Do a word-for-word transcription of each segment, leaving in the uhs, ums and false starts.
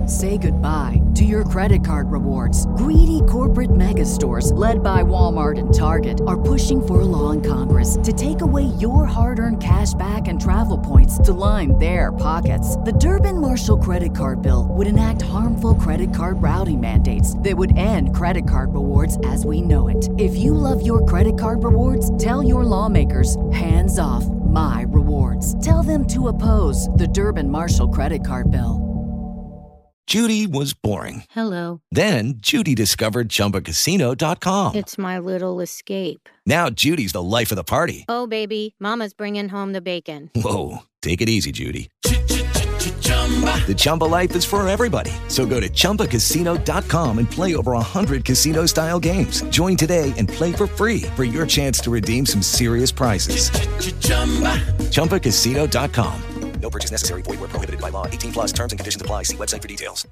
Say goodbye to your credit card rewards. Greedy corporate mega stores, led by Walmart and Target, are pushing for a law in Congress to take away your hard-earned cash back and travel points to line their pockets. The Durbin-Marshall credit card bill would enact harmful credit card routing mandates that would end credit card rewards as we know it. If you love your credit card rewards, tell your lawmakers, hands off my rewards. Tell them to oppose the Durbin-Marshall credit card bill. Judy was boring. Hello. Then Judy discovered Chumba Casino dot com. It's my little escape. Now Judy's the life of the party. Oh, baby, mama's bringing home the bacon. Whoa, take it easy, Judy. The Chumba life is for everybody. So go to Chumba Casino dot com and play over one hundred casino-style games. Join today and play for free for your chance to redeem some serious prizes. Chumba Casino dot com. No purchase necessary. Void where prohibited by law. eighteen plus terms and conditions apply. See website for details.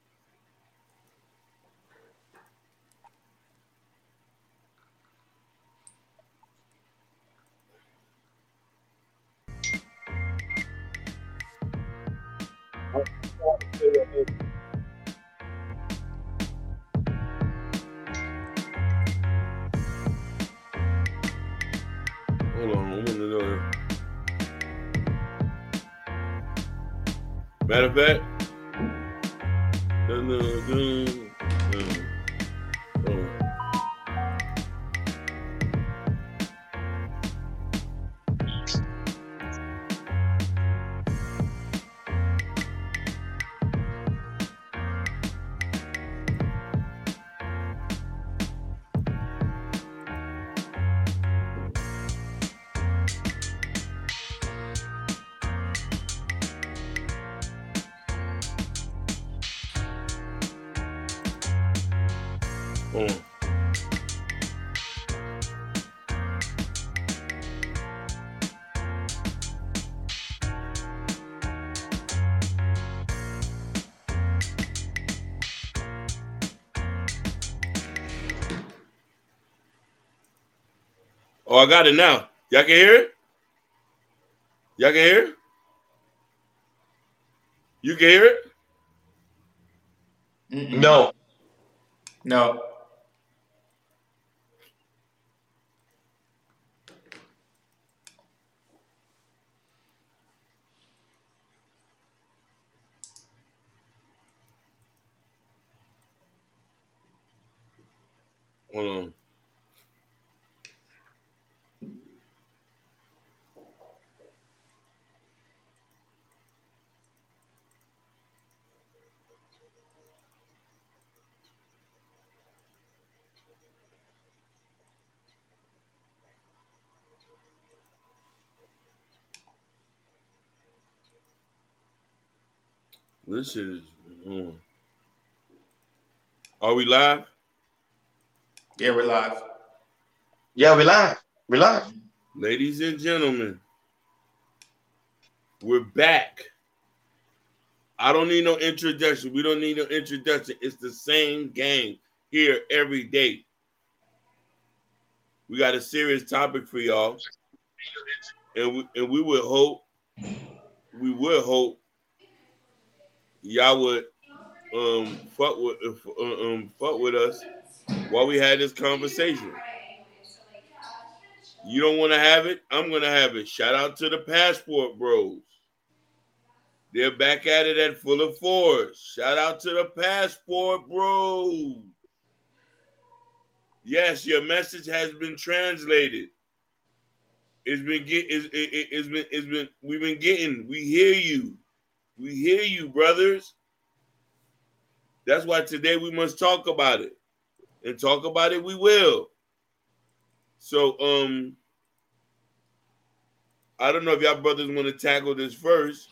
Hold on, I'm gonna know. Matter of fact, dun, dun, dun, dun. Oh. Hold on. Oh, I got it now. Y'all can hear it? Y'all can hear it? You can hear it? Mm-mm. No. No. Hold on. This shit is. Mm. Are we live? Yeah, we're live. Yeah, we're live. We're live. Ladies and gentlemen, we're back. I don't need no introduction. We don't need no introduction. It's the same game here every day. We got a serious topic for y'all. And we, and we would hope, we would hope y'all would um fuck with uh, um fuck with us while we had this conversation. You don't want to have it? I'm gonna have it. Shout out to the Passport Bros. They're back at it at full of force. Shout out to the Passport Bros. Yes, your message has been translated. It's been get it's, it, it's been it's been we've been getting. We hear you. We hear you, brothers. That's why today we must talk about it. And talk about it we will. So um I don't know if y'all brothers want to tackle this first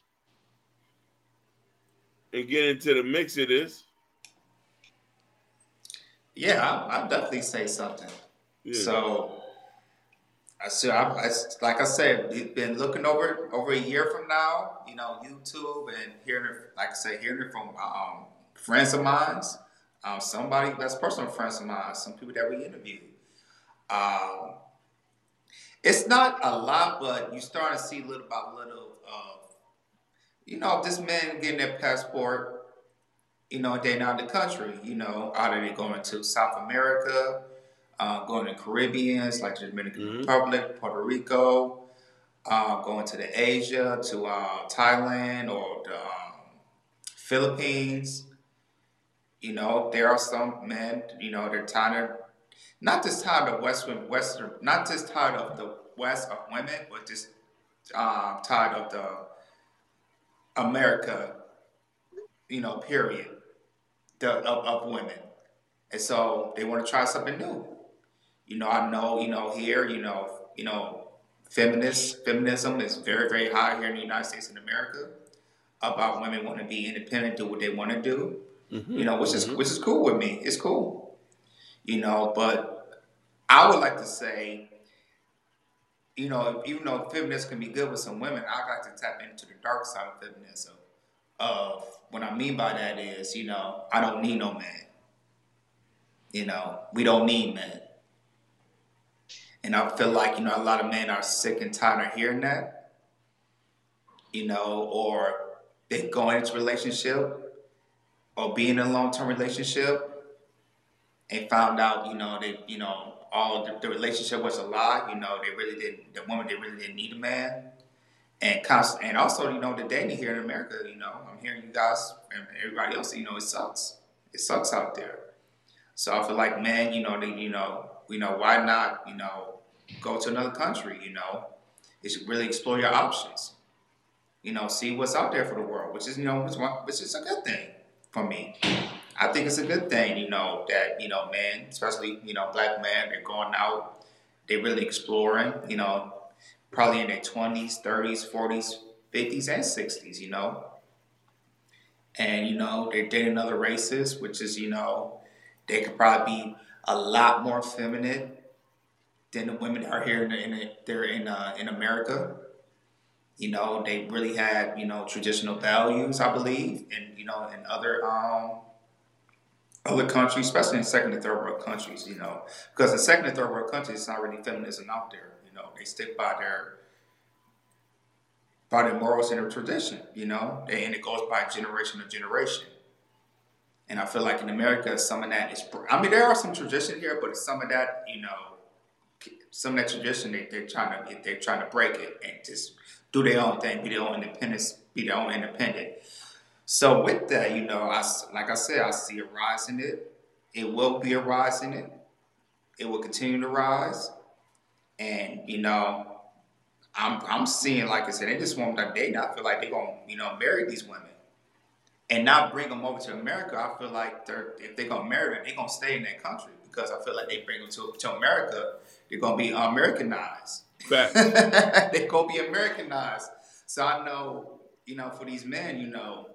and get into the mix of this. Yeah, I'll, I'll definitely say something. Yeah. So, I so I, I, like I said, we've been looking over over a year from now, you know, YouTube and hearing it, like I said, hearing it from um, friends of mine, um, somebody that's personal friends of mine, some people that we interviewed. Um, it's not a lot, but you start to see little by little of, you know, this man getting that passport. you know, they're out of the country. You know, either they're going to South America, uh, going to Caribbeans like the Dominican mm-hmm. Republic, Puerto Rico, uh, going to the Asia, to uh, Thailand or the um, Philippines. You know, there are some men, you know, they're tired of, not just tired of Western, Western, not just tired of the West of women, but just uh, tired of the America, you know, period, the, of, of women. And so they want to try something new. You know, I know, you know, here, you know, you know, feminist, feminism is very, very high here in the United States and America about women wanting to be independent, do what they want to do, mm-hmm. you know, which is, mm-hmm. which is cool with me. It's cool, you know, but I would like to say, you know, even though feminism can be good with some women, I like to tap into the dark side of feminism. Of what I mean by that is, you know, I don't need no man. You know, we don't need men. And I feel like, you know, a lot of men are sick and tired of hearing that. You know, or they go into a relationship or be in a long-term relationship and found out, you know, they, you know, all the, the relationship was a lie. You know, they really didn't, the woman, they really didn't need a man. And const- and also, you know, the dating here in America, you know, I'm hearing you guys and everybody else, you know, it sucks. It sucks out there. So I feel like, man, you know, they, you know, you know, why not, you know, go to another country, you know? You should really explore your options. You know, see what's out there for the world, which is, you know, which, which is a good thing for me. I think it's a good thing, you know, that, you know, men, especially, you know, black men, they're going out, they're really exploring, you know, probably in their twenties, thirties, forties, fifties, and sixties, you know. And, you know, they're dating other races, which is, you know, they could probably be a lot more feminine than the women that are here in, the, in the, they're in uh, in America. You know, they really had, you know, traditional values, I believe, and, you know, in other um, other countries, especially in second and third world countries, you know. Because in second and third world countries, it's not really feminism out there. You know, they stick by their by their morals and their tradition, you know, they, and it goes by generation to generation. And I feel like in America, some of that is, I mean, there are some tradition here, but some of that, you know, some of that tradition, they, they're trying to they're trying to break it and just do their own thing, be their own independence, be their own independent. So with that, you know, I, like I said, I see a rise in it. It will be a rise in it. It will continue to rise. And, you know, I'm I'm seeing, like I said, they just want that date. I feel like they're going to, you know, marry these women and not bring them over to America. I feel like they're, if they're going to marry them, they're going to stay in that country because I feel like they bring them to, to America, they're going to be Americanized. Right. They're going to be Americanized. So I know, you know, for these men, you know,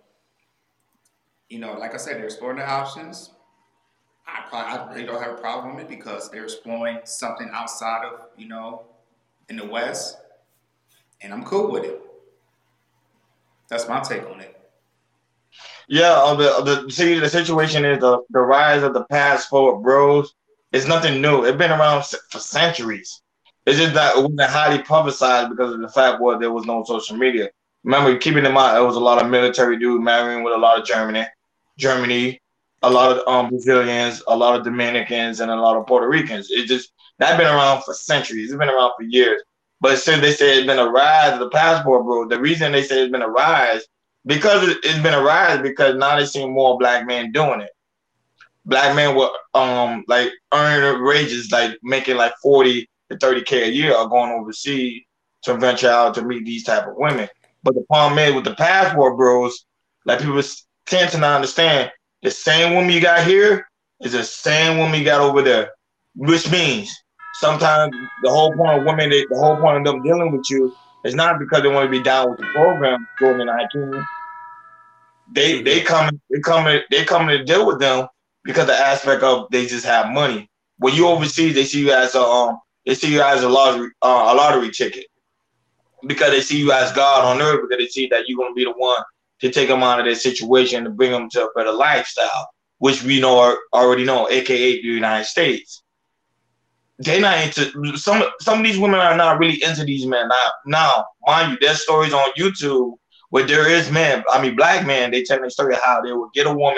you know, like I said, they're exploring their options. I, probably, I really don't have a problem with it because they're exploring something outside of, you know, in the West. And I'm cool with it. That's my take on it. Yeah, uh, the, the see the situation is the, the rise of the passport bros. It's nothing new. It's been around for centuries. It's just that it wasn't highly publicized because of the fact was there was no social media. Remember, keeping in mind, there was a lot of military dudes marrying with a lot of Germany, Germany, a lot of um, Brazilians, a lot of Dominicans, and a lot of Puerto Ricans. It just that's been around for centuries. It's been around for years. But since they say it's been a rise of the passport bro, the reason they say it's been a rise because it's been a rise because now they see more black men doing it. Black men were um like earning wages like making like forty to thirty K a year are going overseas to venture out to meet these type of women. But the problem is with the passport bros, like people tend to not understand the same woman you got here is the same woman you got over there, which means sometimes the whole point of women, they, the whole point of them dealing with you is not because they want to be down with the program, Jordan and Hakeem. They mm-hmm. they come they come they come to deal with them because the aspect of they just have money. When you overseas, they see you as a um they see you as a lottery uh, a lottery ticket because they see you as God on earth because they see that you're gonna be the one to take them out of their situation to bring them to a better lifestyle, which we know are, already know, aka the United States. They're not into some. Some of these women are not really into these men. Now, now, mind you, there's stories on YouTube where there is men. I mean, black men. They tell me a story of how they would get a woman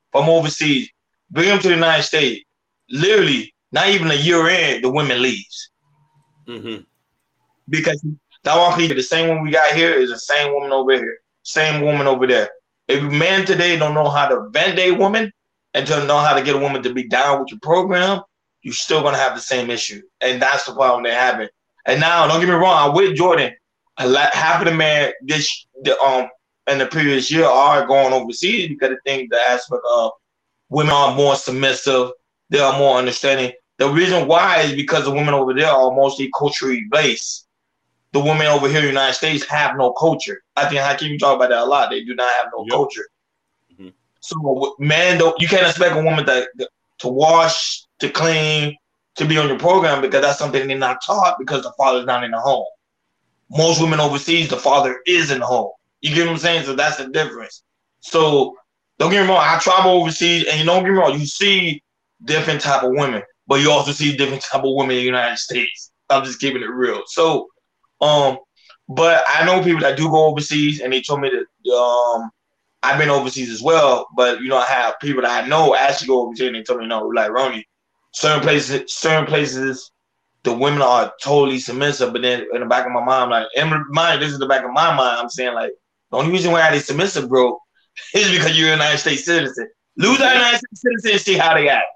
from overseas, bring them to the United States. Literally, not even a year in, the women leaves. Mm-hmm. Because that one, the same one we got here is the same woman over here, same woman over there. If men today don't know how to vend a woman and don't know how to get a woman to be down with your program, you're still gonna have the same issue, and that's the problem they're having. And now, don't get me wrong, I'm with Jordan. A lot, half of the men this the, um in the previous year are going overseas because they think the aspect of women are more submissive, they are more understanding. The reason why is because the women over there are mostly culturally based. The women over here in the United States have no culture. I think Hakeem talk about that a lot. They do not have no yep. culture. Mm-hmm. So man, you can't expect a woman to to wash, to clean, to be on your program because that's something they're not taught because the father's not in the home. Most women overseas, the father is in the home. You get what I'm saying? So that's the difference. So don't get me wrong, I travel overseas, and you don't get me wrong, you see different type of women, but you also see different type of women in the United States. I'm just keeping it real. So, um, but I know people that do go overseas, and they told me that um, I've been overseas as well. But you know, I have people that I know actually go overseas, and they told me, no, like Ronnie, certain places, certain places, the women are totally submissive. But then in the back of my mind, like in my mind, this is the back of my mind. I'm saying like the only reason why they submissive, bro, is because you're a United States citizen. Lose that United States citizen and see how they act.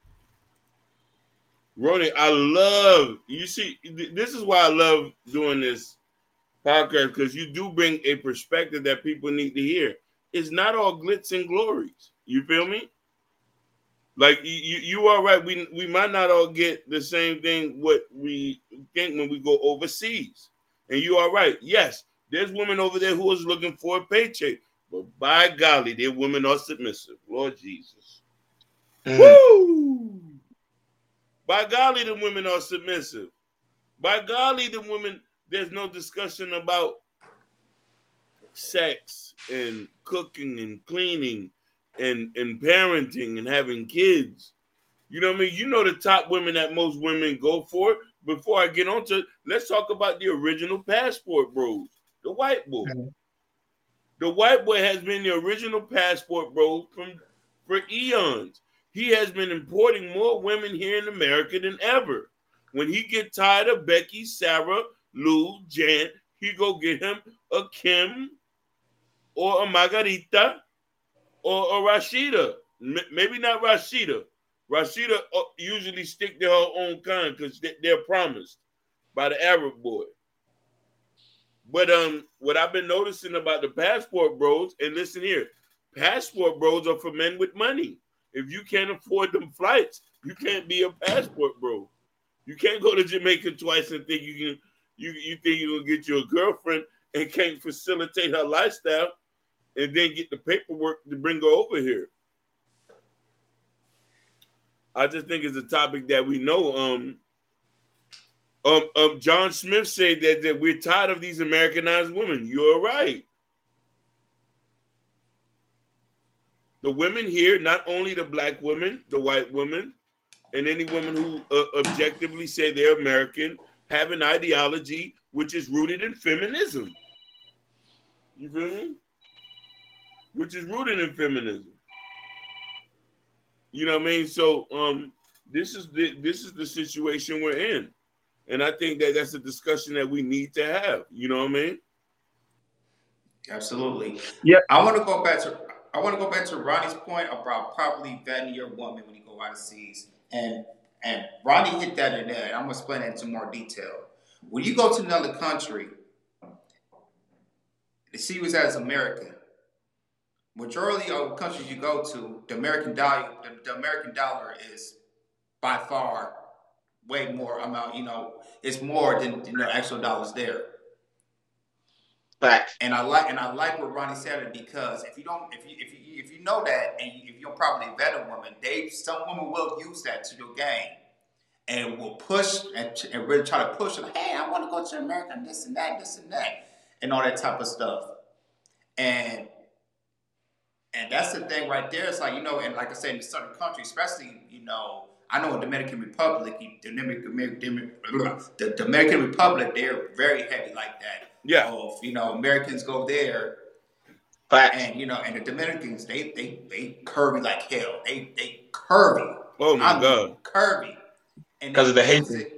Ronnie, I love you. See, this is why I love doing this podcast, because you do bring a perspective that people need to hear. It's not all glitz and glories. You feel me? Like you, you are right. We we might not all get the same thing what we think when we go overseas. And you are right. Yes, there's women over there who is looking for a paycheck, but by golly, their women are submissive. Lord Jesus. Mm. Woo! By golly, the women are submissive. By golly, the women, there's no discussion about sex and cooking and cleaning and, and parenting and having kids. You know what I mean? You know the top women that most women go for. Before I get on to it, let's talk about the original passport bros, the white boy. Mm-hmm. The white boy has been the original passport bro from for eons. He has been importing more women here in America than ever. When he get tired of Becky, Sarah, Lou, Jan, he go get him a Kim or a Margarita or a Rashida. M- maybe not Rashida. Rashida usually stick to her own kind because they're promised by the Arab boy. But um, what I've been noticing about the passport bros, and listen here, passport bros are for men with money. If you can't afford them flights, you can't be a passport bro. You can't go to Jamaica twice and think you can. You you think you're gonna get you a girlfriend and can't facilitate her lifestyle, and then get the paperwork to bring her over here. I just think it's a topic that we know. Um, um, um John Smith said that, that we're tired of these Americanized women. You're right. The women here, not only the black women, the white women, and any women who uh, objectively say they're American, have an ideology which is rooted in feminism. You feel me? Which is rooted in feminism. You know what I mean? So um, this is the this is the situation we're in, and I think that that's a discussion that we need to have. You know what I mean? Absolutely. Yeah. I want to go back to I want to go back to Ronnie's point about probably vetting your woman when you go overseas, and and Ronnie hit that in there. I'm gonna explain that into more detail. When you go to another country, the see was as American. Majority of the countries you go to, the American dollar, the, the American dollar is by far way more amount. You know, it's more than you know actual dollars there. Fact. And I like and I like what Ronnie said because if you don't, if you if you if you know that and you, if you don't properly vet a woman, they some women will use that to your game and will push and, and really try to push it. Hey, I want to go to America, and this and that, this and that, and all that type of stuff. And And that's the thing right there. It's like, you know, and like I said, in certain countries, especially, you know, I know in the Dominican Republic, the Dominican, the Dominican Republic, they're very heavy like that. Yeah. So if, you know, Americans go there, Facts. And you know, and the Dominicans, they they they curvy like hell. They they curvy. Oh my I God, mean, curvy. And because of the use hatred.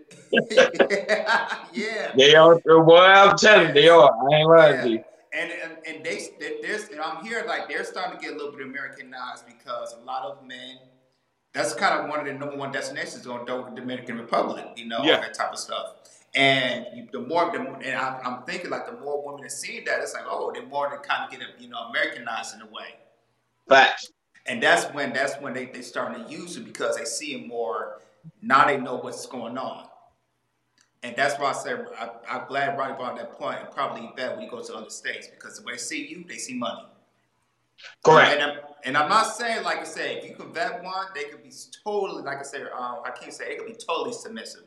it. Yeah. They are, boy, I'm telling you, they are. I ain't lying Yeah. to you. And, and and they there's and I'm here like they're starting to get a little bit Americanized because a lot of men. That's kind of one of the number one destinations on the Dominican Republic. You know, Yeah. all that type of stuff. And you, the more, the, and I, I'm thinking like the more women are seeing that, it's like, oh, the more they kind of get, you know, Americanized in a way. Facts. And that's when that's when they they starting to use it because they see it more. Now they know what's going on. And that's why I said I, I'm glad Ronnie brought that point, and probably better when you go to other states because when they see you, they see money. Correct. And I'm, and I'm not saying, like I said, if you can vet one, they could be totally, like I said, um, I can't say it could be totally submissive.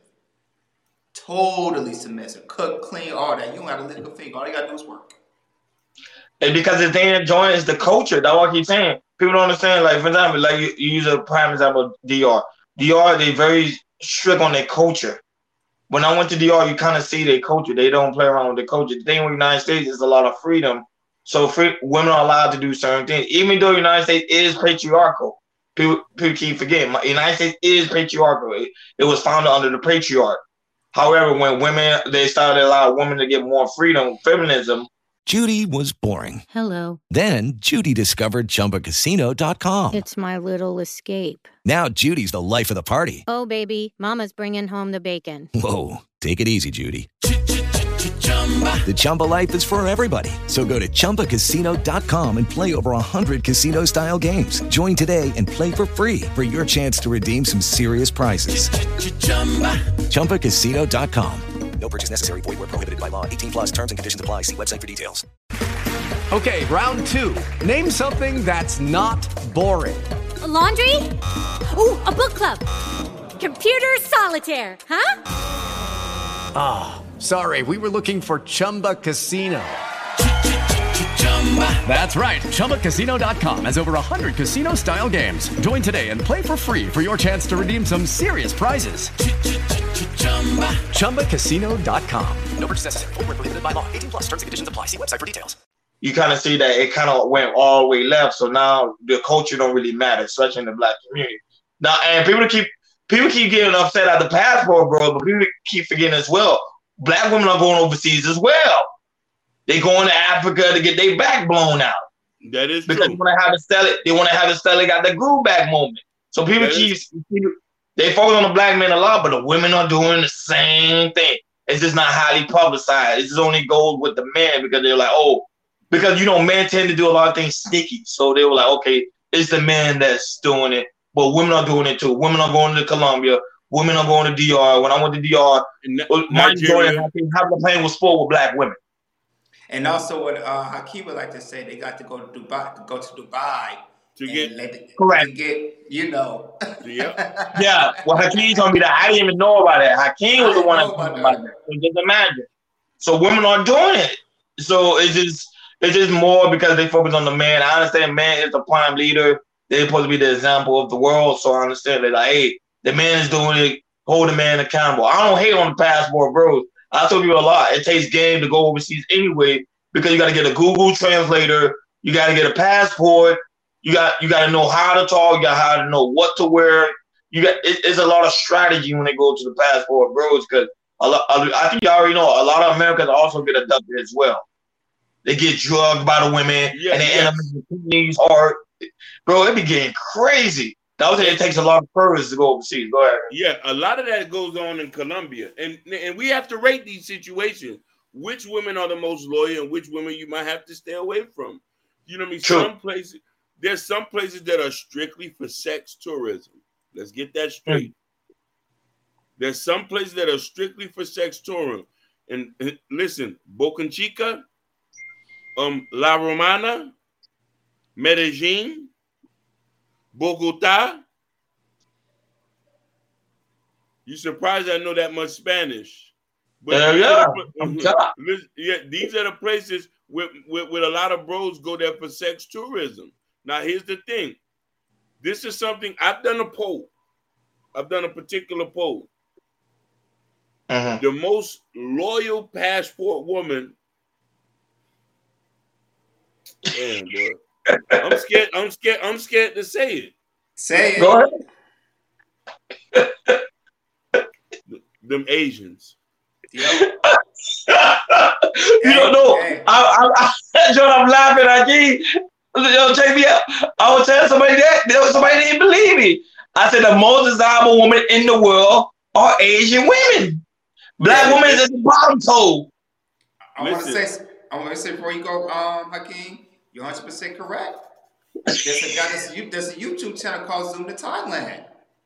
Totally submissive. Cook, clean, all that. You don't have to lift a finger. All you got to do is work. And because the thing that joint is the culture. That's what I keep saying. People don't understand. Like, for example, like you, you use a prime example, D R. D R, they very strict on their culture. When I went to D R, you kind of see their culture. They don't play around with their culture. The thing with the United States is a lot of freedom. So free, women are allowed to do certain things. Even though the United States is patriarchal, people, people keep forgetting. The United States is patriarchal. It, it was founded under the patriarch. However, when women, they started to allow women to get more freedom, feminism. Judy was boring. Hello. Then Judy discovered Chumba Casino dot com. It's my little escape. Now Judy's the life of the party. Oh, baby, mama's bringing home the bacon. Whoa, take it easy, Judy. The Chumba life is for everybody. So go to Chumba Casino dot com and play over one hundred casino-style games. Join today and play for free for your chance to redeem some serious prizes. Chumba Casino dot com. No purchase necessary. Void where prohibited by law. eighteen plus terms and conditions apply. See website for details. Okay, round two. Name something that's not boring. A laundry? Ooh, a book club. Computer solitaire, huh? Ah, oh, sorry. We were looking for Chumba Casino. That's right. Chumba Casino dot com has over one hundred casino-style games. Join today and play for free for your chance to redeem some serious prizes. Chumba Casino dot com. No purchase necessary. Void where prohibited by law. eighteen plus terms and conditions apply. See website for details. You kind of see that it kind of went all the way left. So now the culture don't really matter, especially in the black community. Now, and people keep people keep getting upset at the passport, bro, but people keep forgetting as well. Black women are going overseas as well. They going to Africa to get their back blown out. That is because true. they want to have it sell it. They want to have it sell it got the groove back moment. So people that keep is- they focus on the black men a lot, but the women are doing the same thing. It's just not highly publicized. It just only goes with the men because they're like, oh, because you know, men tend to do a lot of things sneaky. So they were like, okay, it's the men that's doing it, but women are doing it too. Women are going to Colombia. Women are going to D R. When I went to D R, my Jordan having a plane was full with black women. And also, what uh, Hakeem would like to say, they got to go to Dubai, to go to Dubai to get let, correct. To get, you know. Yeah. Yeah. Well, Hakeem told me that. I didn't even know about that. Hakeem was the one that told me about that. So just imagine. So women are doing it. So it's just it's just more because they focus on the man. I understand man is the prime leader. They're supposed to be the example of the world. So I understand they're like, hey, the man is doing it. Hold the man accountable. I don't hate on the passport, bro. I tell people a lot. It takes game to go overseas anyway because you got to get a Google translator. You got to get a passport. You got you got to know how to talk. You got how to know what to wear. You got it, it's a lot of strategy when they go to the passport, bros. Because a lot, I think you already know a lot of Americans also get abducted as well. They get drugged by the women yeah, and they yeah. end up in the or bro, it be getting crazy. That was it takes a lot of courage to go overseas. Go ahead. Yeah, a lot of that goes on in Colombia. And and we have to rate these situations. Which women are the most loyal and which women you might have to stay away from. You know what I mean? True. Some places, there's some places that are strictly for sex tourism. Let's get that straight. Mm. There's some places that are strictly for sex tourism. And uh, listen, Boca Chica, um, La Romana, Medellin, Bogota. You surprised I know that much Spanish. But uh, these, yeah. are the, yeah, these are the places where, where, where a lot of bros go there for sex tourism. Now, here's the thing. This is something, I've done a poll. I've done a particular poll. Uh-huh. The most loyal passport woman Damn, boy. I'm scared. I'm scared. I'm scared to say it. Say it. Go ahead. Them Asians. Yep. You don't know. Hey. I, I, I, John, I'm laughing at you. Yo, check me out. I was telling somebody that somebody didn't believe me. I said the most desirable women in the world are Asian women. Black yeah, women is at the bottom toe. I want to say. I want to say before you go, um, Hakeem, you're one hundred percent correct. There's a guy. There's a, there's a YouTube channel called Zoom to Thailand.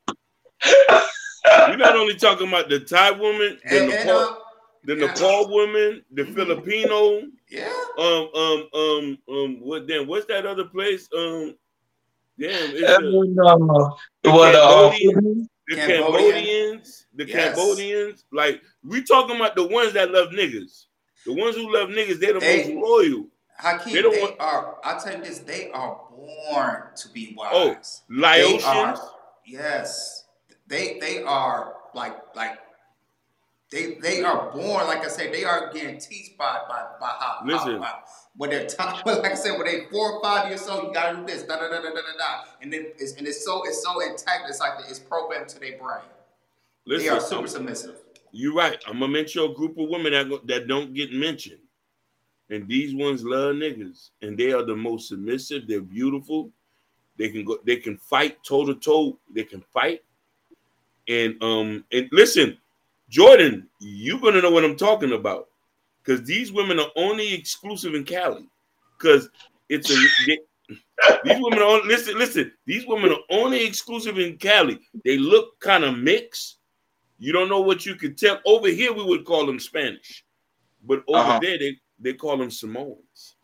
We're not only talking about the Thai woman, the and, Nepal, and, uh, the yeah. Nepal woman, the mm-hmm. Filipino. Yeah. Um. Um. Um. Um. What? Damn. What's that other place? Um. Damn. It's uh, the, no. the, what, Cambodians, uh, the Cambodia. Cambodians. The Yes. Cambodians. Like we talking about the ones that love niggas. The ones who love niggas. They're the they, most loyal. Hakeem, they, don't they want, are. I'll tell you this. They are born to be wise. Oh, Laotians. Are, yes. They they are like like they they are born, like I said, they are getting teached by by by how, Listen. how, how when they're time, like I said, when they four or five years old, you gotta do this, da da da da da da da, and then it's and it's so it's so intact, it's like it's programmed to their brain. Listen, they are super I'm, submissive. You're right. I'm gonna mention a group of women that go, that don't get mentioned, and these ones love niggas, and they are the most submissive. They're beautiful. They can go. They can fight toe to toe. They can fight. And um and listen, Jordan, you're gonna know what I'm talking about, because these women are only exclusive in Cali, because it's a they, these women are only, listen listen these women are only exclusive in Cali. They look kind of mixed. You don't know what you could tell. Over here we would call them Spanish, but over uh-huh. there they they call them Samoans.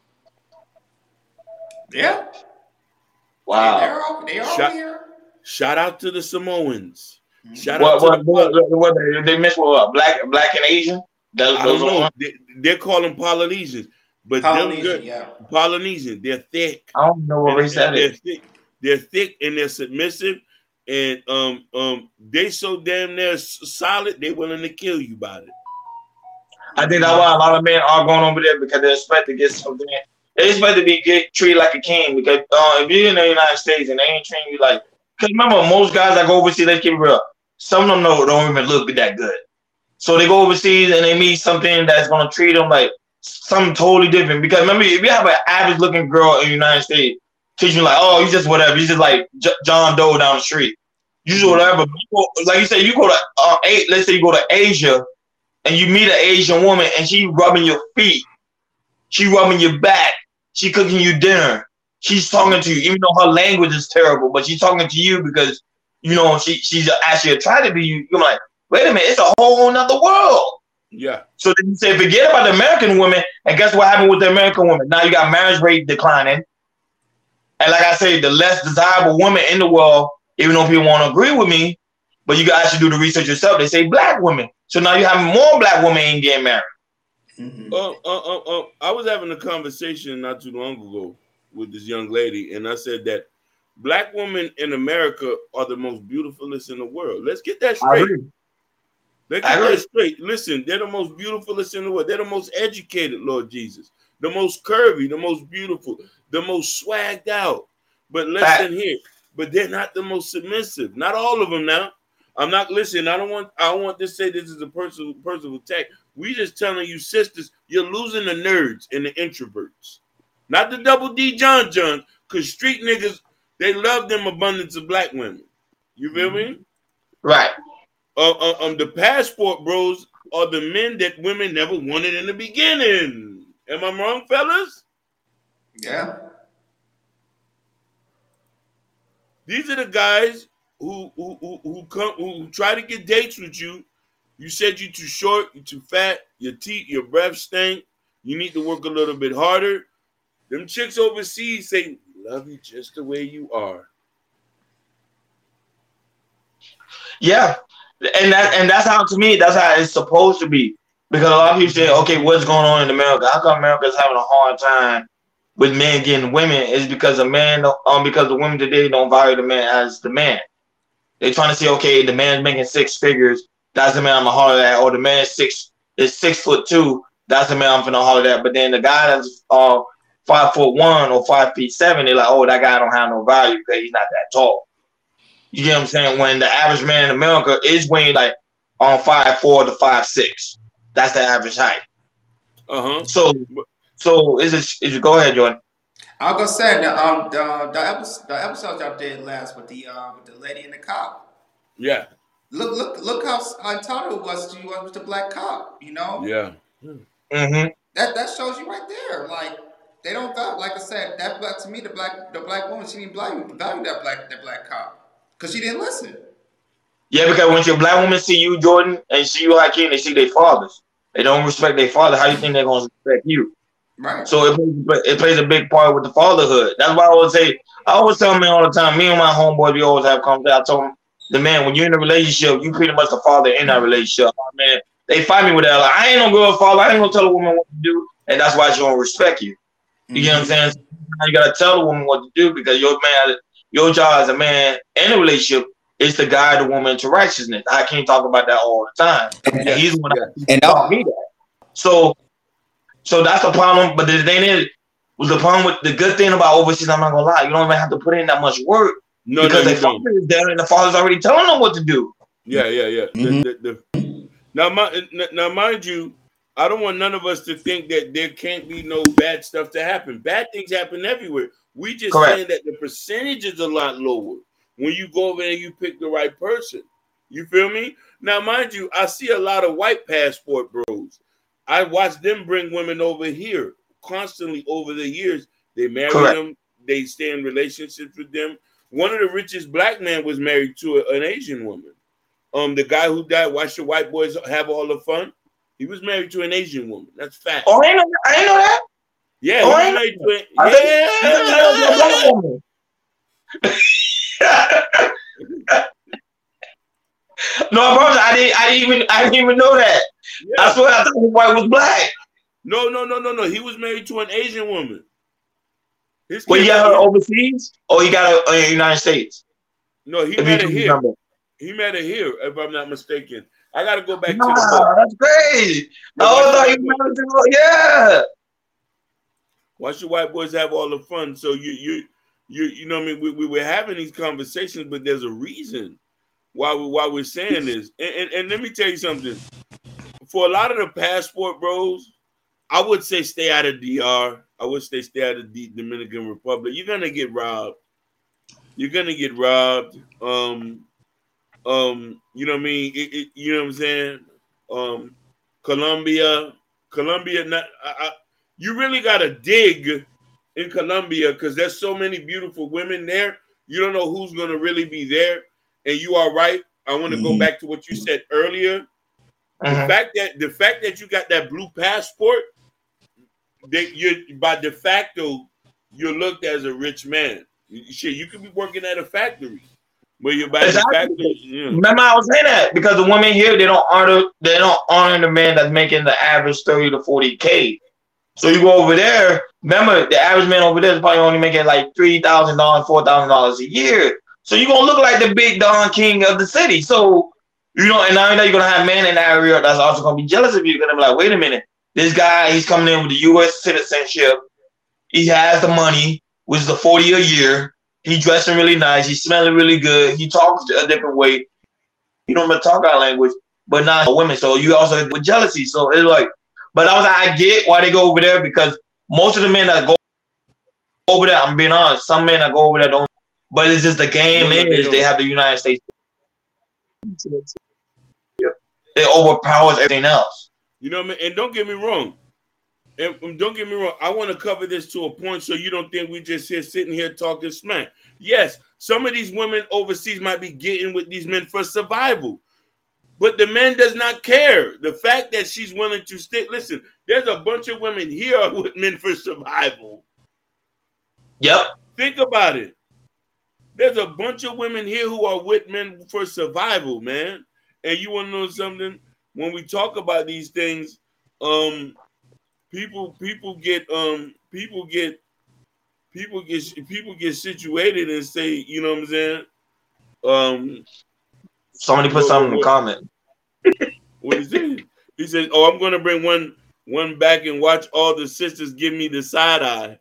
Yeah. Wow. They're over, they are shout, over here. Shout out to the Samoans. Shout what, out to what, the what, what, what they mix with what? Black, black and Asian? Those, I don't know. They, they're calling Polynesians, but Polynesian, them good, yeah. Polynesian. They're thick. I don't know what race that they're is. Thick. They're thick and they're submissive, and um um they so damn near solid. They're willing to kill you about it. I think that's why a lot of men are going over there, because they expect to get something. They expect to be get treated like a king, because uh, if you're in the United States and they ain't treating you like. Because remember, most guys that go overseas, let's keep it real. Some of them know, don't even look that good. So they go overseas and they meet something that's going to treat them like something totally different. Because remember, if you have an average looking girl in the United States, teach you like, oh, you just whatever. You just like J- John Doe down the street. You just whatever. Like you said, you go to, uh, eight, let's say you go to Asia and you meet an Asian woman and she rubbing your feet. She rubbing your back. She cooking you dinner. She's talking to you, even though her language is terrible, but she's talking to you because, you know, she she's actually attracted to you. You're like, wait a minute, it's a whole nother world. Yeah. So then you say, forget about the American women, and guess what happened with the American women? Now you got marriage rate declining. And like I say, the less desirable women in the world, even though people won't agree with me, but you can actually do the research yourself. They say black women. So now you have more black women ain't getting married. Mm-hmm. Uh, uh, uh, uh, I was having a conversation not too long ago with this young lady, and I said that black women in America are the most beautifulest in the world. Let's get that straight. Let's get that straight. Listen, they're the most beautifulest in the world. They're the most educated, Lord Jesus. The most curvy, the most beautiful, the most swagged out. But listen here, but they're not the most submissive. Not all of them now. I'm not listening. I don't want I don't want to say this is a personal personal attack. We just telling you, sisters, you're losing the nerds and the introverts. Not the double D John John, because street niggas, they love them abundance of black women. You feel mm-hmm. me? Right. Uh, uh, um, the passport bros are the men that women never wanted in the beginning. Am I wrong, fellas? Yeah. These are the guys who who who, who come who try to get dates with you. You said you're too short, you're too fat, your teeth, your breath stink. You need to work a little bit harder. Them chicks overseas say, love you just the way you are. Yeah. And that and that's how, to me, that's how it's supposed to be. Because a lot of people say, okay, what's going on in America? How come America's having a hard time with men getting women? Is because a man, um, because the women today don't value the man as the man. They're trying to say, okay, the man's making six figures, that's the man I'm gonna holler at, or the man six is six foot two, that's the man I'm gonna holler at. But then the guy that's uh five foot one or five feet seven, they're like, oh, that guy don't have no value because he's not that tall. You get what I'm saying? When the average man in America is weighing like on five four to five six, that's the average height. Uh huh. So, so is it? Is it? Go ahead, Jordan. I was gonna say the um the the episode the episode y'all did last with the uh with the lady and the cop. Yeah. Look look look how entitled it was to you was the black cop. You know. Yeah. Mm-hmm. That that shows you right there. Like they don't value. Like I said, that black to me the black the black woman she didn't value value that black that black cop because she didn't listen. Yeah, because when your black women see you, Jordan, and see you, Hakeem, they see their fathers. They don't respect their father. How do you think they're gonna respect you? Right. So it plays, it plays a big part with the fatherhood. That's why I always say, I always tell men all the time, me and my homeboy, we always have conversations. I told him, the man, when you're in a relationship, you pretty much the father in that relationship. Man, they fight me with that. Like, I ain't no good father. I ain't gonna tell a woman what to do, and that's why she don't respect you. You mm-hmm. get what I'm saying? So you gotta tell the woman what to do because your man, your job as a man in a relationship is to guide the woman to righteousness. I can't talk about that all the time, and he's the one that and taught me that. So. So that's the problem. But the thing is, was the problem with the good thing about overseas, I'm not gonna lie, you don't even have to put in that much work. No, because no, the father is there and the father's already telling them what to do. Yeah, yeah, yeah. Mm-hmm. The, the, the, now, my, now, mind you, I don't want none of us to think that there can't be no bad stuff to happen. Bad things happen everywhere. We just Correct. saying that the percentage is a lot lower when you go over there and you pick the right person. You feel me? Now, mind you, I see a lot of white passport bros. I watched them bring women over here constantly over the years. They marry Correct. them. They stay in relationships with them. One of the richest black men was married to a, an Asian woman. Um, the guy who died, Watch the White Boys Have All the Fun. He was married to an Asian woman. That's fact. Oh, I didn't know that. I didn't know that. Yeah, oh, he was married to an, yeah. No, bro, I didn't. I didn't even. I didn't even know that. Yeah. I swear, I thought his wife was black. No, no, no, no, no. He was married to an Asian woman. His well, he got her overseas, or he got her in the United States. No, he if met her here. Remember. He met her here, if I'm not mistaken. I got to go back nah, to the book. That's crazy. No, I thought you married to yeah. Watch your white boys have all the fun. So you, you, you, you know, what I mean, we, we were having these conversations, but there's a reason why we why we're saying this. And, and and let me tell you something. For a lot of the passport bros, I would say stay out of D R. I would say stay out of the Dominican Republic. You're gonna get robbed. You're gonna get robbed. Um, um, you know what I mean? It, it, you know what I'm saying? Um, Colombia, Colombia. Not. I, I, you really gotta dig in Colombia because there's so many beautiful women there. You don't know who's gonna really be there. And you are right. I want to mm-hmm. go back to what you said earlier. Uh-huh. The fact that the fact that you got that blue passport, that you by de facto you're looked as a rich man. Shit, you could be working at a factory, but you're by exactly. de facto. You know. Remember, I was saying that because the women here they don't honor they don't honor the man that's making the average thirty to forty k. So you go over there. Remember, the average man over there is probably only making like three thousand dollars, four thousand dollars a year. So you're gonna look like the big Don King of the city. So you know, and now you're gonna have men in that area that's also gonna be jealous of you. You're gonna be like, wait a minute, this guy, he's coming in with the U S citizenship. He has the money, which is a forty a year. He's dressing really nice. He's smelling really good. He talks a different way. You don't even talk our language, but not women. So you also with jealousy. So it's like, but I was like, I get why they go over there because most of the men that go over there, I'm being honest, some men that go over there don't. But it's just the game no, is they, they have the United States. It overpowers everything else. You know what I mean? And don't get me wrong. And don't get me wrong. I want to cover this to a point so you don't think we just here sitting here talking smack. Yes, some of these women overseas might be getting with these men for survival. But the man does not care. The fact that she's willing to stick. Listen, there's a bunch of women here with men for survival. Yep. Think about it. There's a bunch of women here who are with men for survival, man. And you want to know something? When we talk about these things, um, people people get um people get people get people get situated and say, you know what I'm saying? Um, somebody put something in the comment. What is it? He said, "Oh, I'm going to bring one one back and watch all the sisters give me the side eye.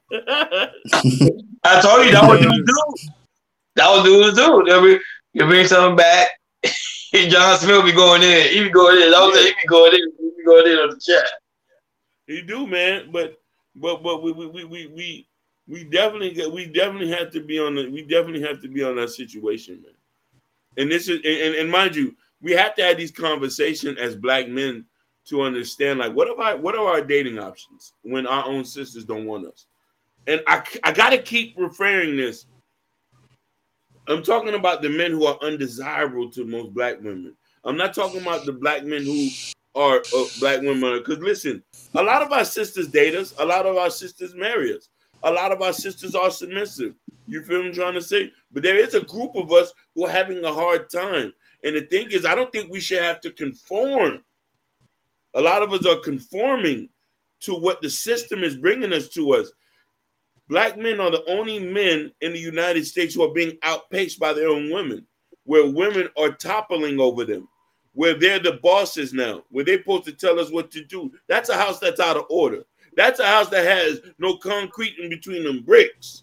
I told you that was dudes do. That was dudes do. You bring something back. John Smith be going in. He be going in. I was yeah. He be going in. He be going in on the chat. He do, man. But but but we we we we we, we definitely get, we definitely have to be on the we definitely have to be on that situation, man. And this is and, and mind you, we have to have these conversations as black men to understand, like, what are our, what are our dating options when our own sisters don't want us? And I, I got to keep referring this. I'm talking about the men who are undesirable to most black women. I'm not talking about the black men who are uh, black women. Because listen, a lot of our sisters date us. A lot of our sisters marry us. A lot of our sisters are submissive. You feel what I'm trying to say? But there is a group of us who are having a hard time. And the thing is, I don't think we should have to conform. A lot of us are conforming to what the system is bringing us to us. Black men are the only men in the United States who are being outpaced by their own women, where women are toppling over them, where they're the bosses now, where they're supposed to tell us what to do. That's a house that's out of order. That's a house that has no concrete in between them bricks.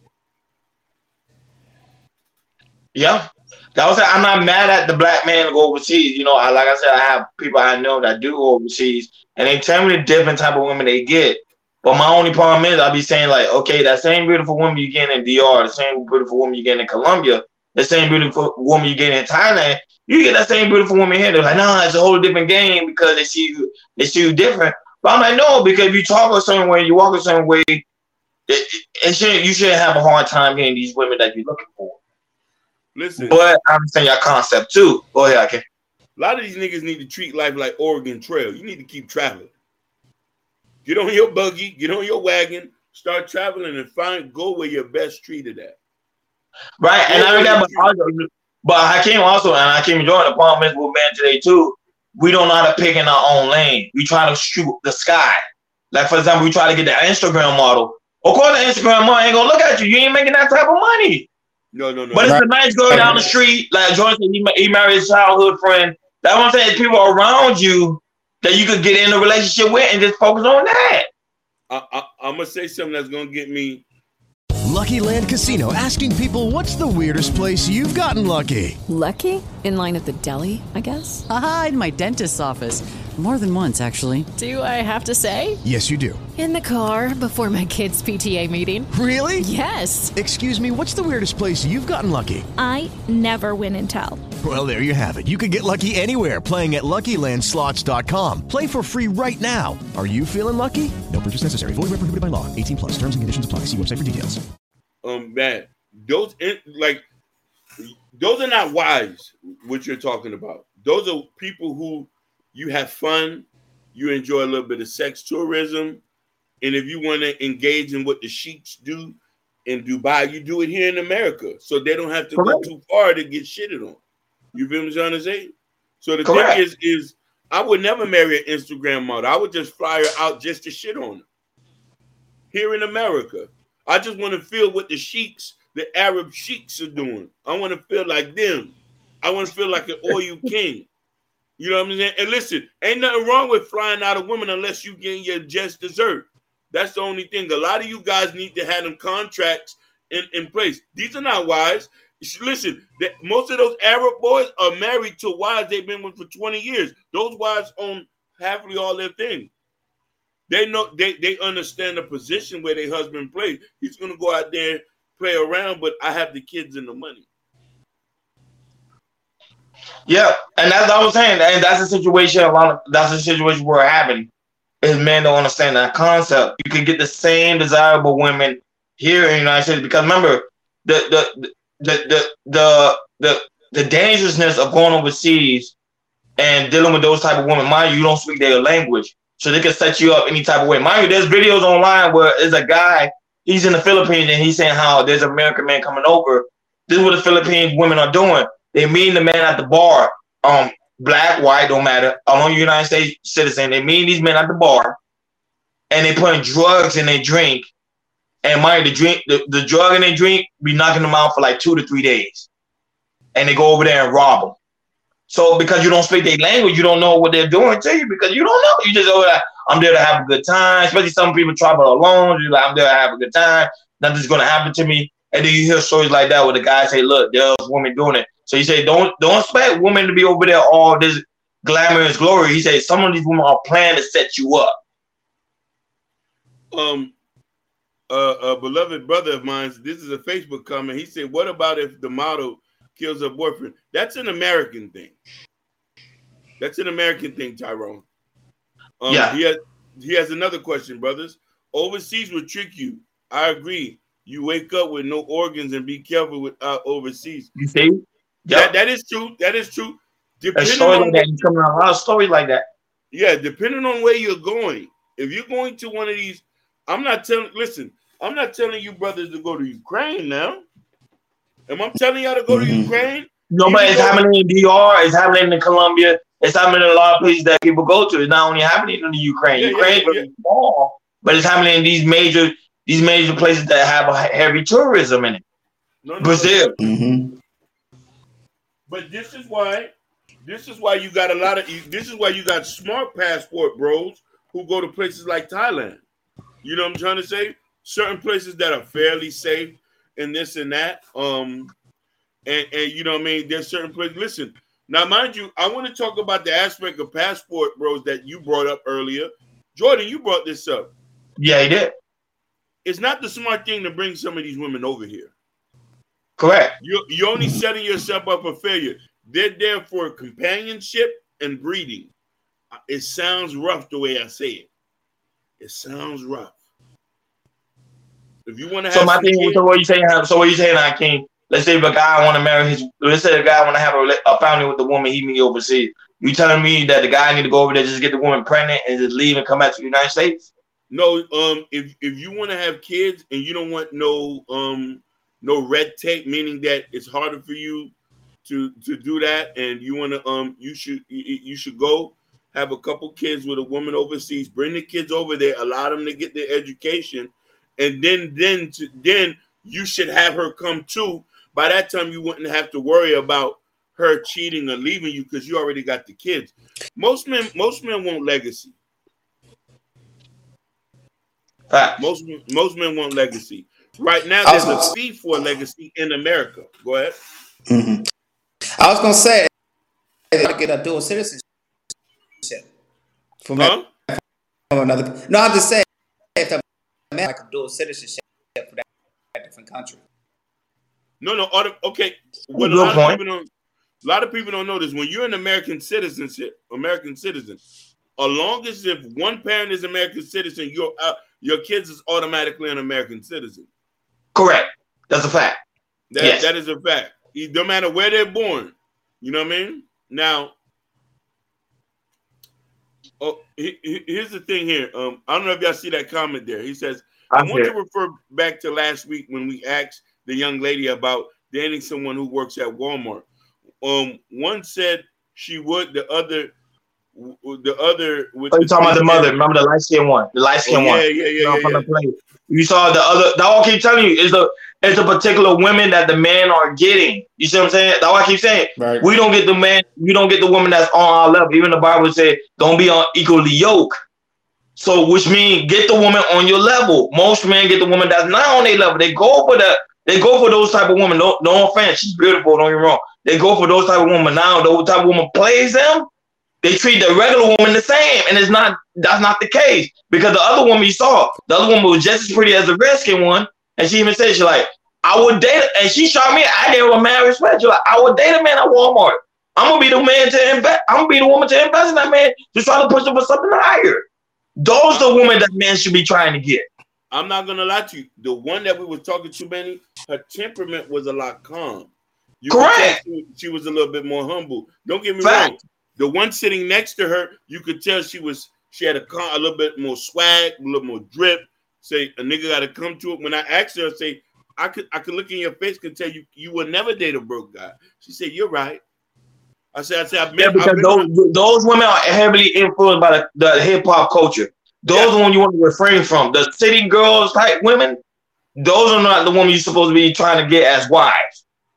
Yeah. That was. I'm not mad at the black man to go overseas. You know, I, like I said, I have people I know that do go overseas, and they tell me the different type of women they get. But my only problem is, I'll be saying like, okay, that same beautiful woman you get in D R, the same beautiful woman you get in Colombia, the same beautiful woman you get in Thailand, you get that same beautiful woman here. They're like, nah, it's a whole different game because they see you, they see you different. But I'm like, no, because if you talk a certain way, you walk a certain way, it, it, it shouldn't, you shouldn't have a hard time getting these women that you're looking for. Listen, but I understand your concept too. Go ahead, I can. A lot of these niggas need to treat life like Oregon Trail. You need to keep traveling. Get on your buggy, get on your wagon, start traveling, and find go where you're best treated at. Right, go and I got, but, but Hakeem also, and Hakeem enjoying the problem is with men today too. We don't know how to pick in our own lane. We try to shoot the sky. Like for example, we try to get the Instagram model. Of course, the Instagram model ain't gonna look at you. You ain't making that type of money. No, no, no. But it's a nice girl down the street. Like Jordan said, he, he married his childhood friend. That's what I'm saying. It's people around you that you could get in a relationship with and just focus on that. I, I, I'm going to say something that's going to get me. Lucky Land Casino, asking people, what's the weirdest place you've gotten lucky? Lucky? In line at the deli, I guess? Aha, in my dentist's office. More than once, actually. Do I have to say? Yes, you do. In the car before my kids' P T A meeting. Really? Yes. Excuse me, what's the weirdest place you've gotten lucky? I never win and tell. Well, there you have it. You can get lucky anywhere, playing at Lucky Land Slots dot com. Play for free right now. Are you feeling lucky? No purchase necessary. Void where prohibited by law. eighteen plus. Terms and conditions apply. See website for details. Um, man, those like those are not wives. What you're talking about? Those are people who you have fun, you enjoy a little bit of sex tourism, and if you want to engage in what the sheiks do in Dubai, you do it here in America, so they don't have to Correct. go too far to get shitted on. You feel what I'm trying to say? So the Correct. thing is, is I would never marry an Instagram model. I would just fly her out just to shit on her. Here in America, I just want to feel what the sheiks, the Arab sheiks, are doing. I want to feel like them. I want to feel like an oil king. You know what I'm saying? And listen, ain't nothing wrong with flying out a woman unless you getting your just dessert. That's the only thing. A lot of you guys need to have them contracts in, in place. These are not wives. Listen, they, most of those Arab boys are married to wives they've been with for twenty years. Those wives own halfly all their things. They know they, they understand the position where their husband plays. He's gonna go out there, play around, but I have the kids and the money. Yeah, and that's what I was saying, and that's the situation. A lot of that's the situation we're having. Is men don't understand that concept. You can get the same desirable women here in the United States because remember the the the the the the, the dangerousness of going overseas and dealing with those type of women. Mind you, you don't speak their language, so they can set you up any type of way. Mind you, there's videos online where there's a guy. He's in the Philippines and he's saying how there's an American man coming over. This is what the Philippine women are doing. They meet the man at the bar, um, black, white, don't matter. Along United States citizen, they meet these men at the bar, and they putting drugs in their drink. And mind the drink, the, the drug in their drink, be knocking them out for like two to three days. And they go over there and rob them. So because you don't speak their language, you don't know what they're doing to you because you don't know. You just, oh, I'm there to have a good time. Especially some people travel alone. You're like, I'm there to have a good time. Nothing's going to happen to me. And then you hear stories like that where the guy say, look, there's women doing it. So you say, don't don't expect women to be over there all this glamorous glory. He said some of these women are planning to set you up. Um, uh, a beloved brother of mine, this is a Facebook comment. He said, what about if the model kills her boyfriend? That's an American thing. That's an American thing, Tyrone. Um, yeah. He has, he has another question, brothers. Overseas will trick you. I agree. You wake up with no organs and be careful with uh, overseas. You see? That, that is true. That is true. Depending a story on like that, you come around a lot of stories like that. Yeah, depending on where you're going. If you're going to one of these, I'm not telling, listen, I'm not telling you brothers to go to Ukraine now. Am I telling y'all to go mm-hmm. to Ukraine? No, but it's happening in D R, it's happening in Colombia, it's happening in a lot of places that people go to. It's not only happening in the Ukraine. Yeah, Ukraine yeah, yeah. is small, but it's happening in these major these major places that have a heavy tourism in it. No, no, Brazil. No, no. Mm-hmm. But this is why, this is why you got a lot of, this is why you got smart passport bros who go to places like Thailand. You know what I'm trying to say? Certain places that are fairly safe and this and that. Um, and, and you know what I mean? There's certain places. Listen, now mind you, I want to talk about the aspect of passport bros that you brought up earlier. Jordan, you brought this up. Yeah, he did. It's not the smart thing to bring some of these women over here. Correct. You're, you're only setting yourself up for failure. They're there for companionship and breeding. It sounds rough the way I say it. It sounds rough. If you want to have so my thing, kids, so what you saying? So what you saying, Hakeem? Let's say if a guy want to marry his, let's say a guy want to have a, a family with the woman he meet overseas. You telling me that the guy need to go over there just get the woman pregnant and just leave and come back to the United States? No. Um. If if you want to have kids and you don't want no um no red tape, meaning that it's harder for you to to do that, and you want to um you should you, you should go have a couple kids with a woman overseas. Bring the kids over there. Allow them to get their education. And then, then, to, then you should have her come too. By that time, you wouldn't have to worry about her cheating or leaving you because you already got the kids. Most men, most men want legacy. Fact. Most most men want legacy. Right now, there's a fee for legacy in America. Go ahead. Mm-hmm. I was gonna say, I get a dual citizenship from, huh? that, from another. No, I'm just saying, if the man like a dual citizenship for that, that different country. No, no. Okay, what a lot, of people don't, a lot of people don't know this. When you're an American citizenship, American citizen, as long as if one parent is American citizen, your uh, your kids is automatically an American citizen. Correct. That's a fact. That, yes. that is a fact. No matter where they're born. You know what I mean? Now, oh, he, he, here's the thing here. Um, I don't know if y'all see that comment there. He says, I I'm want here. to refer back to last week when we asked the young lady about dating someone who works at Walmart. Um, one said she would, the other, the other. With oh, you talking about the mother? Remember the light skinned one, the light skinned oh, yeah, one. Yeah, yeah, yeah. You, know, yeah, yeah. You saw the other. That's all I keep telling you is the it's the particular women that the men are getting. You see what I'm saying? That's what I keep saying. Right. We don't get the man. You don't get the woman that's on our level. Even the Bible said, "Don't be unequally yoked." So, which means get the woman on your level. Most men get the woman that's not on their level. They go for the. They go for those type of women. No, no offense, she's beautiful. Don't get me wrong. They go for those type of women. Now, those type of woman plays them. They treat the regular woman the same, and it's not. That's not the case because the other woman you saw, the other woman was just as pretty as the red-skinned one, and she even said she like, I would date, and she shot me. I gave her a mad respect. She's like, I would date a man at Walmart. I'm gonna be the man to invest. I'm gonna be the woman to invest in that man to try to push him for something higher. Those are the women that men should be trying to get. I'm not gonna lie to you. The one that we were talking to, Benny, her temperament was a lot calm. You Correct. She, she was a little bit more humble. Don't get me Fact. wrong. The one sitting next to her, you could tell she was. She had a, a little bit more swag, a little more drip. Say a nigga got to come to it. When I asked her, I say, I could, I could look in your face and tell you, you will never date a broke guy. She said, "You're right." I said, "I said, I've been." Yeah, because I've been those around. those women are heavily influenced by the, the hip hop culture. Those yeah. are the ones you want to refrain from. The city girls type women, those are not the women you're supposed to be trying to get as wives.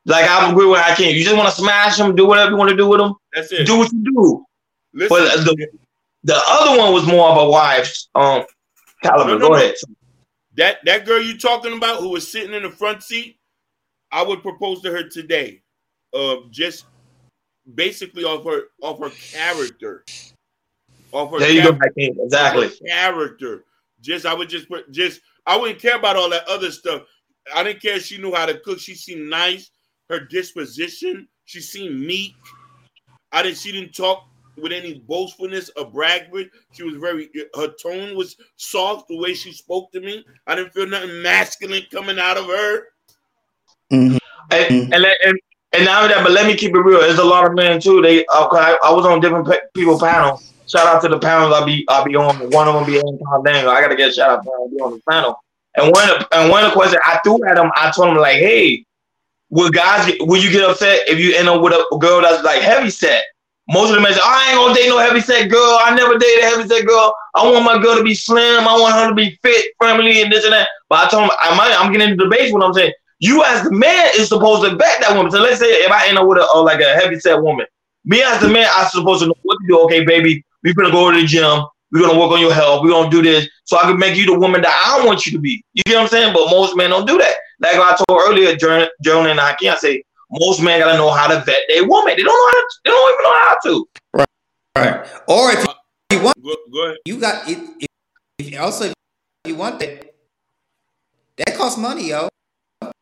Like I agree with Hakeem. You just want to smash them, do whatever you want to do with them. That's it. Do what you do. Listen, but the the other one was more of a wife's um caliber. No, no, Go no. ahead. That that girl you talking about who was sitting in the front seat, I would propose to her today. Uh, just basically off her off her character. Off her there you character, go, Hakeem. Exactly. Character. Just I would just put just I wouldn't care about all that other stuff. I didn't care if she knew how to cook. She seemed nice. Her disposition, she seemed meek. I didn't. She didn't talk with any boastfulness or braggery. She was very. Her tone was soft. The way she spoke to me, I didn't feel nothing masculine coming out of her. Mm-hmm. And, and and and now that, but let me keep it real. There's a lot of men too. They. Okay, I was on different pe- people panels. Shout out to the panels. I'll be. I'll be on. One of them be Anton Daniel. I gotta get a shout out. I'll be on the panel. And one of the, and one of the questions I threw at him, I told him like, hey. Will guys, will you get upset if you end up with a girl that's like heavy set? Most of them say, oh, I ain't gonna date no heavy set girl. I never dated a heavy set girl. I want my girl to be slim. I want her to be fit, friendly, and this and that. But I told him, I might, I'm getting into debates when I'm saying, you as the man is supposed to vet that woman. So let's say if I end up with a, a like a heavy set woman, me as the man, I'm supposed to know what to do. Okay, baby, we're gonna go to the gym. We're gonna work on your health. We're gonna do this so I can make you the woman that I want you to be. You get what I'm saying? But most men don't do that. Like I told earlier, Joan and I can't say most men gotta know how to vet their woman. They don't know how to, they don't even know how to. Right. Right. Or if you want, go, go ahead. You got it. If, if also if you want that, that costs money, yo. To,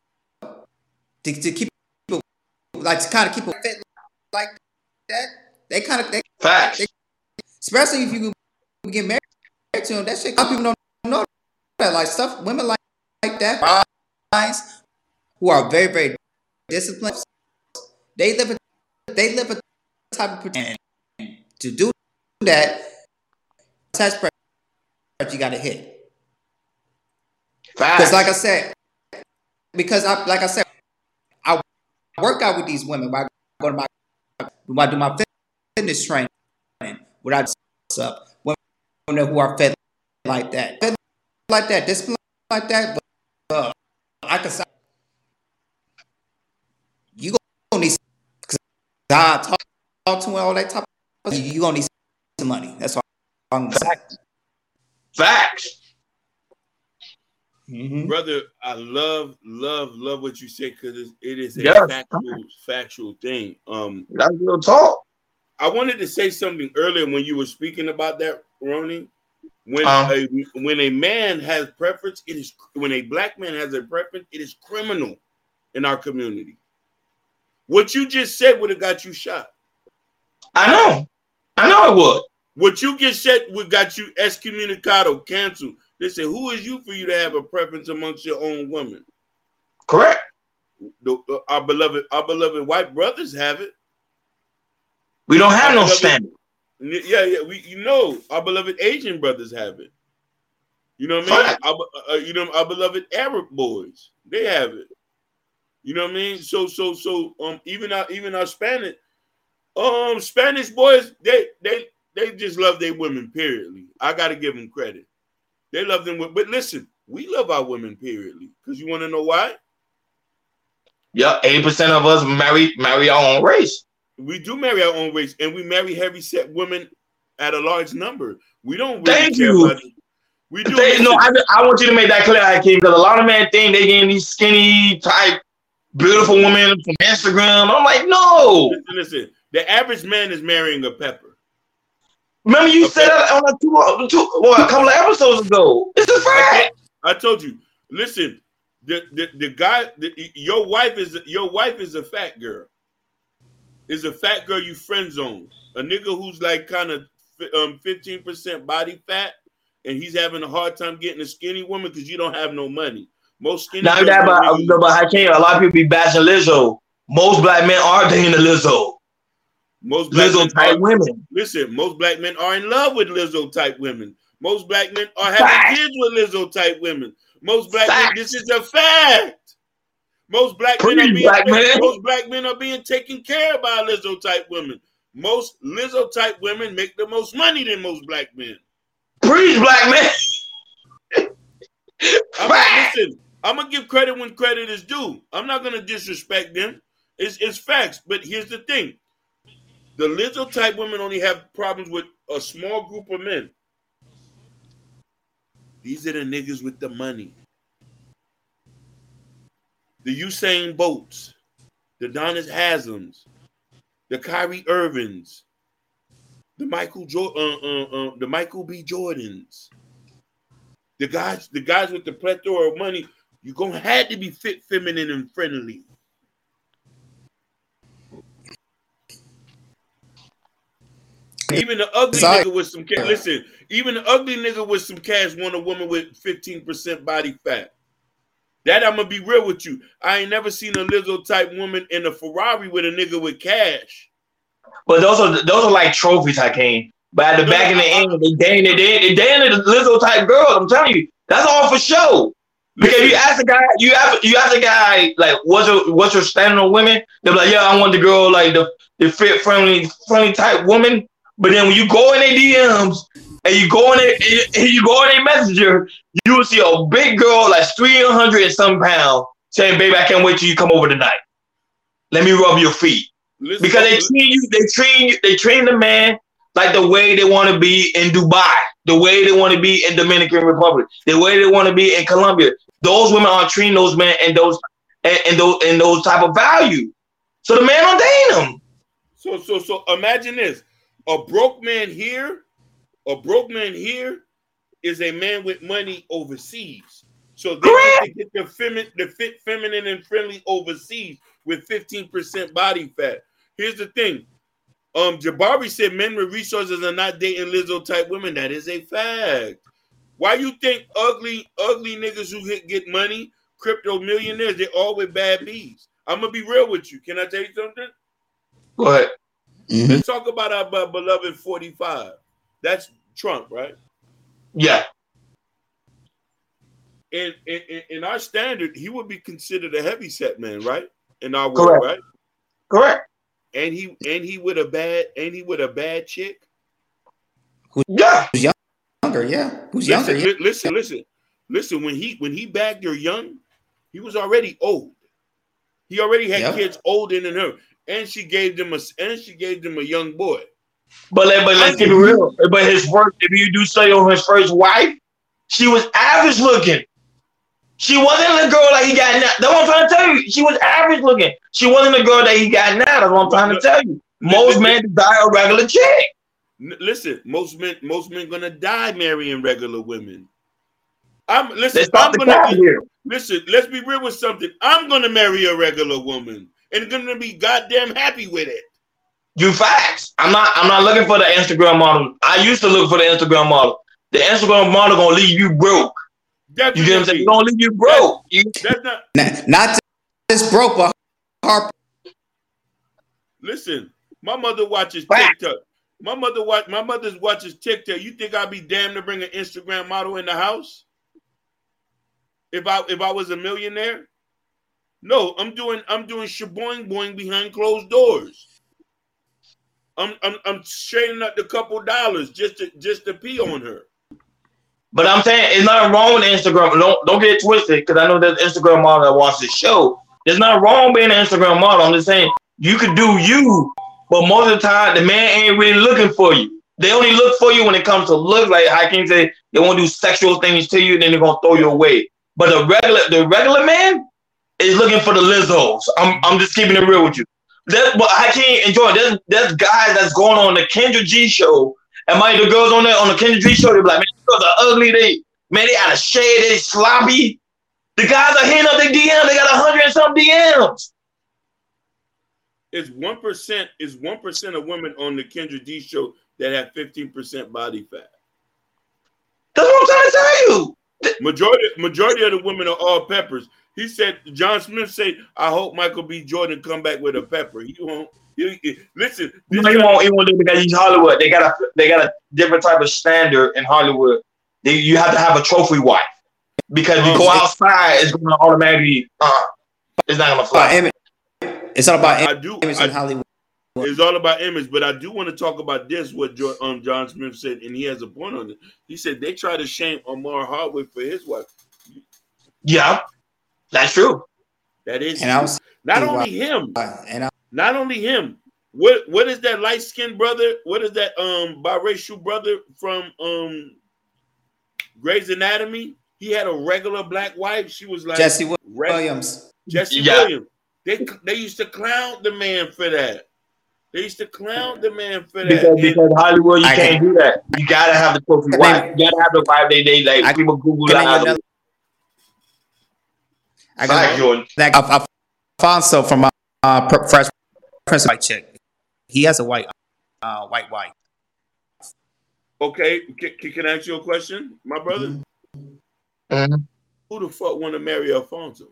to keep people like to kind of keep it fit like that. They kind of they facts. They, especially if you get married to them, that shit. A lot of people don't know that. Like stuff, women like like that. Who are very, very disciplined. They live a they live a type of protection. To do that, touch pressure you gotta hit. Because like I said, because I like I said, I work out with these women. When I go to my when I do my fitness training, without up women who are fed like that, fed like that, disciplined like that, but uh, I can say you gonna need because I talk, talk to all that type of you, you gonna need some money. That's all I'm gonna say. Facts. Mm-hmm. Brother, I love, love, love what you say because it is a yes. factual, factual thing. Um, That's real talk. I wanted to say something earlier when you were speaking about that, Ronnie. When um, a when a man has preference, it is when a black man has a preference, it is criminal in our community. What you just said would have got you shot. I know, I know it would. What you just said would got you excommunicado, canceled. They say, "Who is you for you to have a preference amongst your own women?" Correct. The, uh, our beloved, our beloved white brothers have it. We don't have our no beloved, standard. Yeah, yeah. We, you know, our beloved Asian brothers have it. You know what I mean? Our, uh, you know, our beloved Arab boys, they have it. You know what I mean? So, so, so, um, even our, even our Spanish, um, Spanish boys, they, they, they just love their women. Periodly, I got to give them credit. They love them, but listen, we love our women. Periodly, because you want to know why? Yeah, eighty percent of us marry marry our own race. We do marry our own race, and we marry heavy set women at a large number. We don't. Really Thank you. About it. We do. They, no, I, I want you to make that clear, Hakeem, because a lot of men think they getting these skinny type, beautiful women from Instagram. I'm like, no. Listen, listen. The average man is marrying a pepper. Remember you a said pepper. that on a, two, two, well, a couple of episodes ago. It's a fact. I told you. Listen, the the, the guy, the, your wife is your wife is a fat girl. Is a fat girl you friend zone. A nigga who's like kind of um fifteen percent body fat, and he's having a hard time getting a skinny woman because you don't have no money. Most skinny. Now that, but, but I can't. A lot of people be bashing Lizzo. Most black men are dating the Lizzo. Most black Lizzo type are, women. Listen, most black men are in love with Lizzo type women. Most black men are having fact. kids with Lizzo type women. Most black fact. men. This is a fact. Most black Please, men are being black men. most black men are being taken care of by Lizzo type women. Most Lizzo type women make the most money than most black men. Please, black men. I'm not, listen, I'm gonna give credit when credit is due. I'm not gonna disrespect them. It's, it's facts. But here's the thing. The Lizzo type women only have problems with a small group of men. These are the niggas with the money. The Usain Bolts, the Donis Haslam's, the Kyrie Irvings, the Michael jo- uh, uh, uh, the Michael B. Jordans, the guys, the guys with the plethora of money. You're gonna have to be fit, feminine, and friendly. Even the ugly Sorry. nigga with some cash. Listen, even the ugly nigga with some cash want a woman with fifteen percent body fat. That I'm gonna be real with you. I ain't never seen a Lizzo type woman in a Ferrari with a nigga with cash. But those are those are like trophies, Hakeem. But at the No, back no, in the I- end, they dating they dating the Lizzo type girl. I'm telling you, that's all for show. Because Listen. you ask a guy, you ask you ask a guy like, what's your what's your standard on women? They're like, yeah, I want the girl like the the fit friendly friendly type woman. But then when you go in their D Ms and you go in their, and you go in their messenger, you will see a big girl like three hundred and some pounds saying, "Baby, I can't wait till you come over tonight. Let me rub your feet." Listen, Because they train you, they train you, they train the man like the way they want to be in Dubai, the way they want to be in Dominican Republic, the way they want to be in Colombia. Those women are treating those men and those and, and those and those type of value. So the man don't date them. So so so imagine this: a broke man here, a broke man here is a man with money overseas. So they get to get the feminine, the fit, feminine and friendly overseas with fifteen percent body fat. Here's the thing. Um, Jabari said men with resources are not dating Lizzo type women. That is a fact. Why you think ugly, ugly niggas who get, get money, crypto millionaires, they're all with bad bees? I'm gonna be real with you. Can I tell you something? Go ahead. Mm-hmm. Let's talk about our uh, beloved forty-five. That's Trump, right? Yeah. In, in in our standard, he would be considered a heavyset man, right? In our Correct. world, right? Correct. And he and he with a bad and he with a bad chick. Yeah. Who's younger? Yeah. Who's Listen, younger? li- listen, listen, listen. When he when he bagged her young, he was already old. He already had Yep. kids older than her, and she gave them a and she gave them a young boy. But let, but let's keep it real. But his first, if you do study on his first wife, she was average looking. She wasn't the girl that he got now. That's what I'm trying to tell you. She was average looking. She wasn't the girl that he got now. That's what I'm trying to tell you. Most men desire a regular chick. N- Listen, most men, most men gonna die marrying regular women. I'm listen. Let's stop I'm the gonna cap here. listen. Let's be real with something. I'm gonna marry a regular woman and gonna be goddamn happy with it. You facts. I'm not. I'm not looking for the Instagram model. I used to look for the Instagram model. The Instagram model gonna leave you broke. Definitely. You get what I'm saying? It's gonna leave you broke. You, That's not. Not, not just broke, but Harper. Listen, my mother watches Fact. TikTok. My mother watch. My mother watches TikTok. You think I'd be damned to bring an Instagram model in the house? If I if I was a millionaire? No, I'm doing I'm doing shaboing boing behind closed doors. I'm I'm I'm trading up the couple dollars just to just to pee on her. but I'm saying it's not wrong with Instagram. Don't don't get it twisted, because I know there's Instagram model that watch this show. There's not wrong being an Instagram model. I'm just saying you could do you, but most of the time the man ain't really looking for you. They only look for you when it comes to look. Like Hakeem said, they want to do sexual things to you, and then they're gonna throw you away. But the regular the regular man is looking for the Lizzos. I'm I'm just keeping it real with you. That, but I can't enjoy it. There's, there's guys that's going on the Kendra G show, and my the girls on there on the Kendra G show, they're like, man, these girls are ugly. They man, they out of shade, they sloppy. The guys are hitting up their D Ms. They got a hundred and some D Ms. It's one percent. Is one percent of women on the Kendra D show that have fifteen percent body fat. That's what I'm trying to tell you. Majority majority of the women are all peppers. He said, John Smith said, I hope Michael B. Jordan come back with a pepper. He won't. He, he, listen. You know, he won't, he won't do it because he's Hollywood. They got a they got a different type of standard in Hollywood. They, you have to have a trophy wife because if you go outside, it's going to automatically. Uh, it's not going to fly. It's all about I do, image I, in Hollywood. It's all about image, but I do want to talk about this. What jo- um, John Smith said, and he has a point on it. He said they try to shame Omar Hardwick for his wife. Yeah, that's true. That is, And I was, Not only him, and I, not only him. What what is that light skinned brother? What is that um biracial brother from um Grey's Anatomy? He had a regular black wife. She was like Jesse regular, Williams. Jesse yeah. Williams. They they used to clown the man for that. They used to clown the man for that. Because, because Hollywood, you I can't can, do that. You gotta have the trophy wife. You gotta have the wife. They they like I, people Google that. I got Jordan. Like Alfonso from uh, uh, Fresh Prince, white chick. He has a white uh, white wife. Okay, can, can I ask you a question, my brother? Mm-hmm. Who the fuck want to marry Alfonso?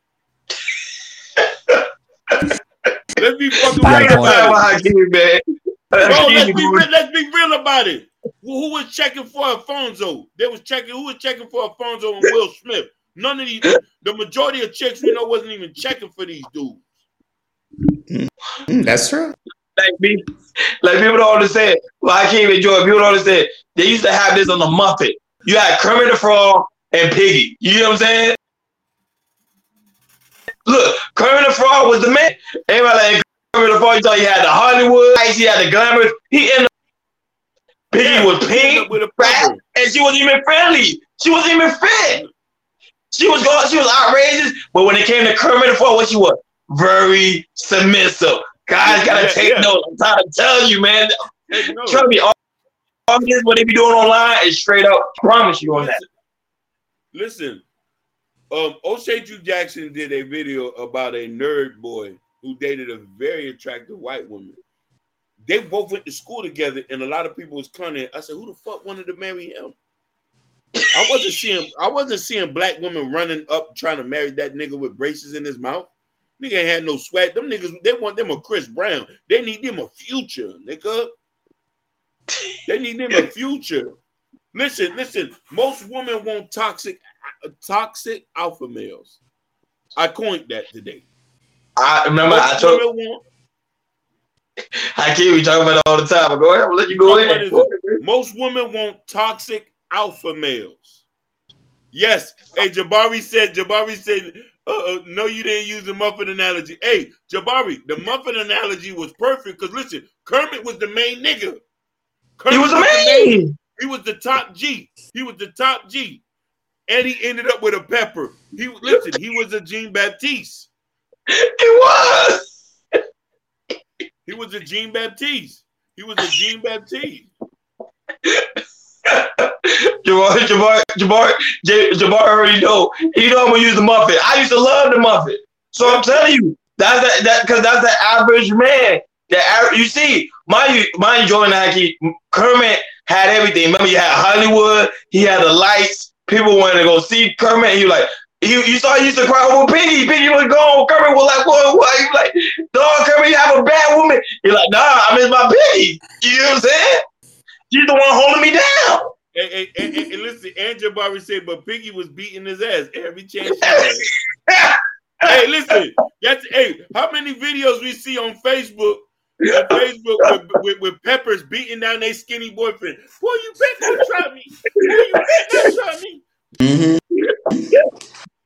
Let's be fucking real about it. Man. Bro, let's be, real, let's be real about it. Who was checking for Alfonso? They was checking. Who was checking for Alfonso and Will Smith? None of these. The majority of chicks we know wasn't even checking for these dudes. Mm, that's true. Like me, like people don't understand. Well, I can't even enjoy it. People don't understand. They used to have this on the Muppet. You had Kermit the Frog and Piggy. You know what I'm saying? Look, Kermit the Frog was the man. Everybody like Kermit the Frog. You thought he had the Hollywood, he had the glamour. He ended up, Piggy yeah, was pink, with a fat, and she wasn't even friendly. She wasn't even fit. She was going. She was outrageous. But when it came to Kermit the Frog, what she was? Very submissive. Guys gotta yeah, take yeah. notes. I'm trying to tell you, man. Trust me, all, all this what they be doing online is straight up. I promise you on that. Listen, um, O'Shea Drew Jackson did a video about a nerd boy who dated a very attractive white woman. They both went to school together, and a lot of people was cunning. I said, "Who the fuck wanted to marry him?" I wasn't seeing. I wasn't seeing black women running up trying to marry that nigga with braces in his mouth. Nigga ain't had no sweat. Them niggas, they want them a Chris Brown. They need them a future, nigga. They need them a future. Listen, listen. Most women want toxic, toxic alpha males. I coined that today. I remember. Most I told. Want, I can't be talking about it all the time. But go ahead. I'll let you go ahead. Most women want toxic alpha males. Yes. Hey, Jabari said. Jabari said. Uh, no, you didn't use the Muppet analogy. Hey, Jabari, the Muppet analogy was perfect because listen, Kermit was the main nigga. Kermit he was the main. main. He was the top G. He was the top G, and he ended up with a pepper. He listen. He was a Jean Baptiste. He was. He was a Jean Baptiste. He was a Jean Baptiste. Jabbar, Jabbar, Jabbar, Jabbar already know. He know I'm gonna use the Muppet. I used to love the Muppet, so I'm telling you that's that that because that's the average man. The you see, my my Jordan Hockey, Kermit had everything. Remember, you had Hollywood. He had the lights. People wanted to go see Kermit. And you like you you saw he used to cry over Piggy. Piggy was gone. Kermit was like, what? What? He like, dog, Kermit, you have a bad woman. You're like, nah, I miss my Piggy. You know what I'm saying? She's the one holding me down. And, and, and, and listen, and Jabari said, but Piggy was beating his ass every chance she had. Hey, listen, that's hey, how many videos we see on Facebook, on Facebook with, with, with Peppers beating down their skinny boyfriend? Boy, you better not try me. Boy, you better not try me. Mm-hmm.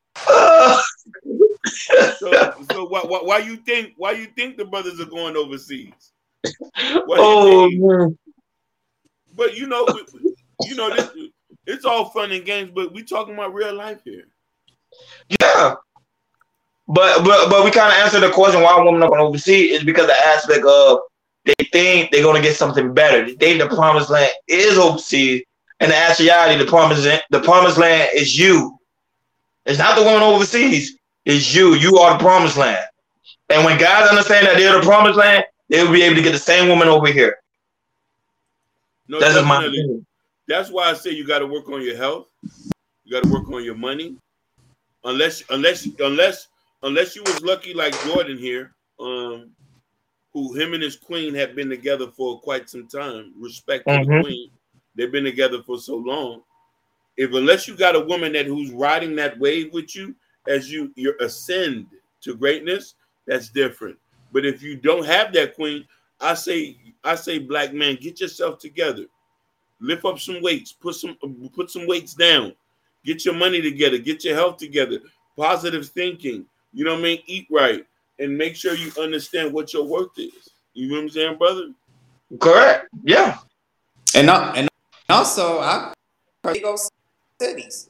so, so why, why, why you think why you think the brothers are going overseas? Why oh man. But you know. We, You know, this, it's all fun and games, but we talking about real life here. Yeah, but but but we kind of answered the question why women are going overseas is because the aspect of they think they're going to get something better. They think the promised land is overseas, and the actuality, the promised the promised land is you. It's not the one overseas. It's you. You are the promised land. And when guys understand that they're the promised land, they'll be able to get the same woman over here. No, that's just my opinion. That's why I say you got to work on your health. You got to work on your money. Unless, unless, unless, unless you was lucky like Jordan here, um, who him and his queen have been together for quite some time. Respect to mm-hmm. the queen. They've been together for so long. If unless you got a woman that who's riding that wave with you as you you ascend to greatness, that's different. But if you don't have that queen, I say, I say, black man, get yourself together. Lift up some weights, put some put some weights down, get your money together, get your health together, positive thinking, you know what I mean? Eat right and make sure you understand what your worth is. You know what I'm saying, brother? Correct. Yeah. And uh, and also, I big old cities.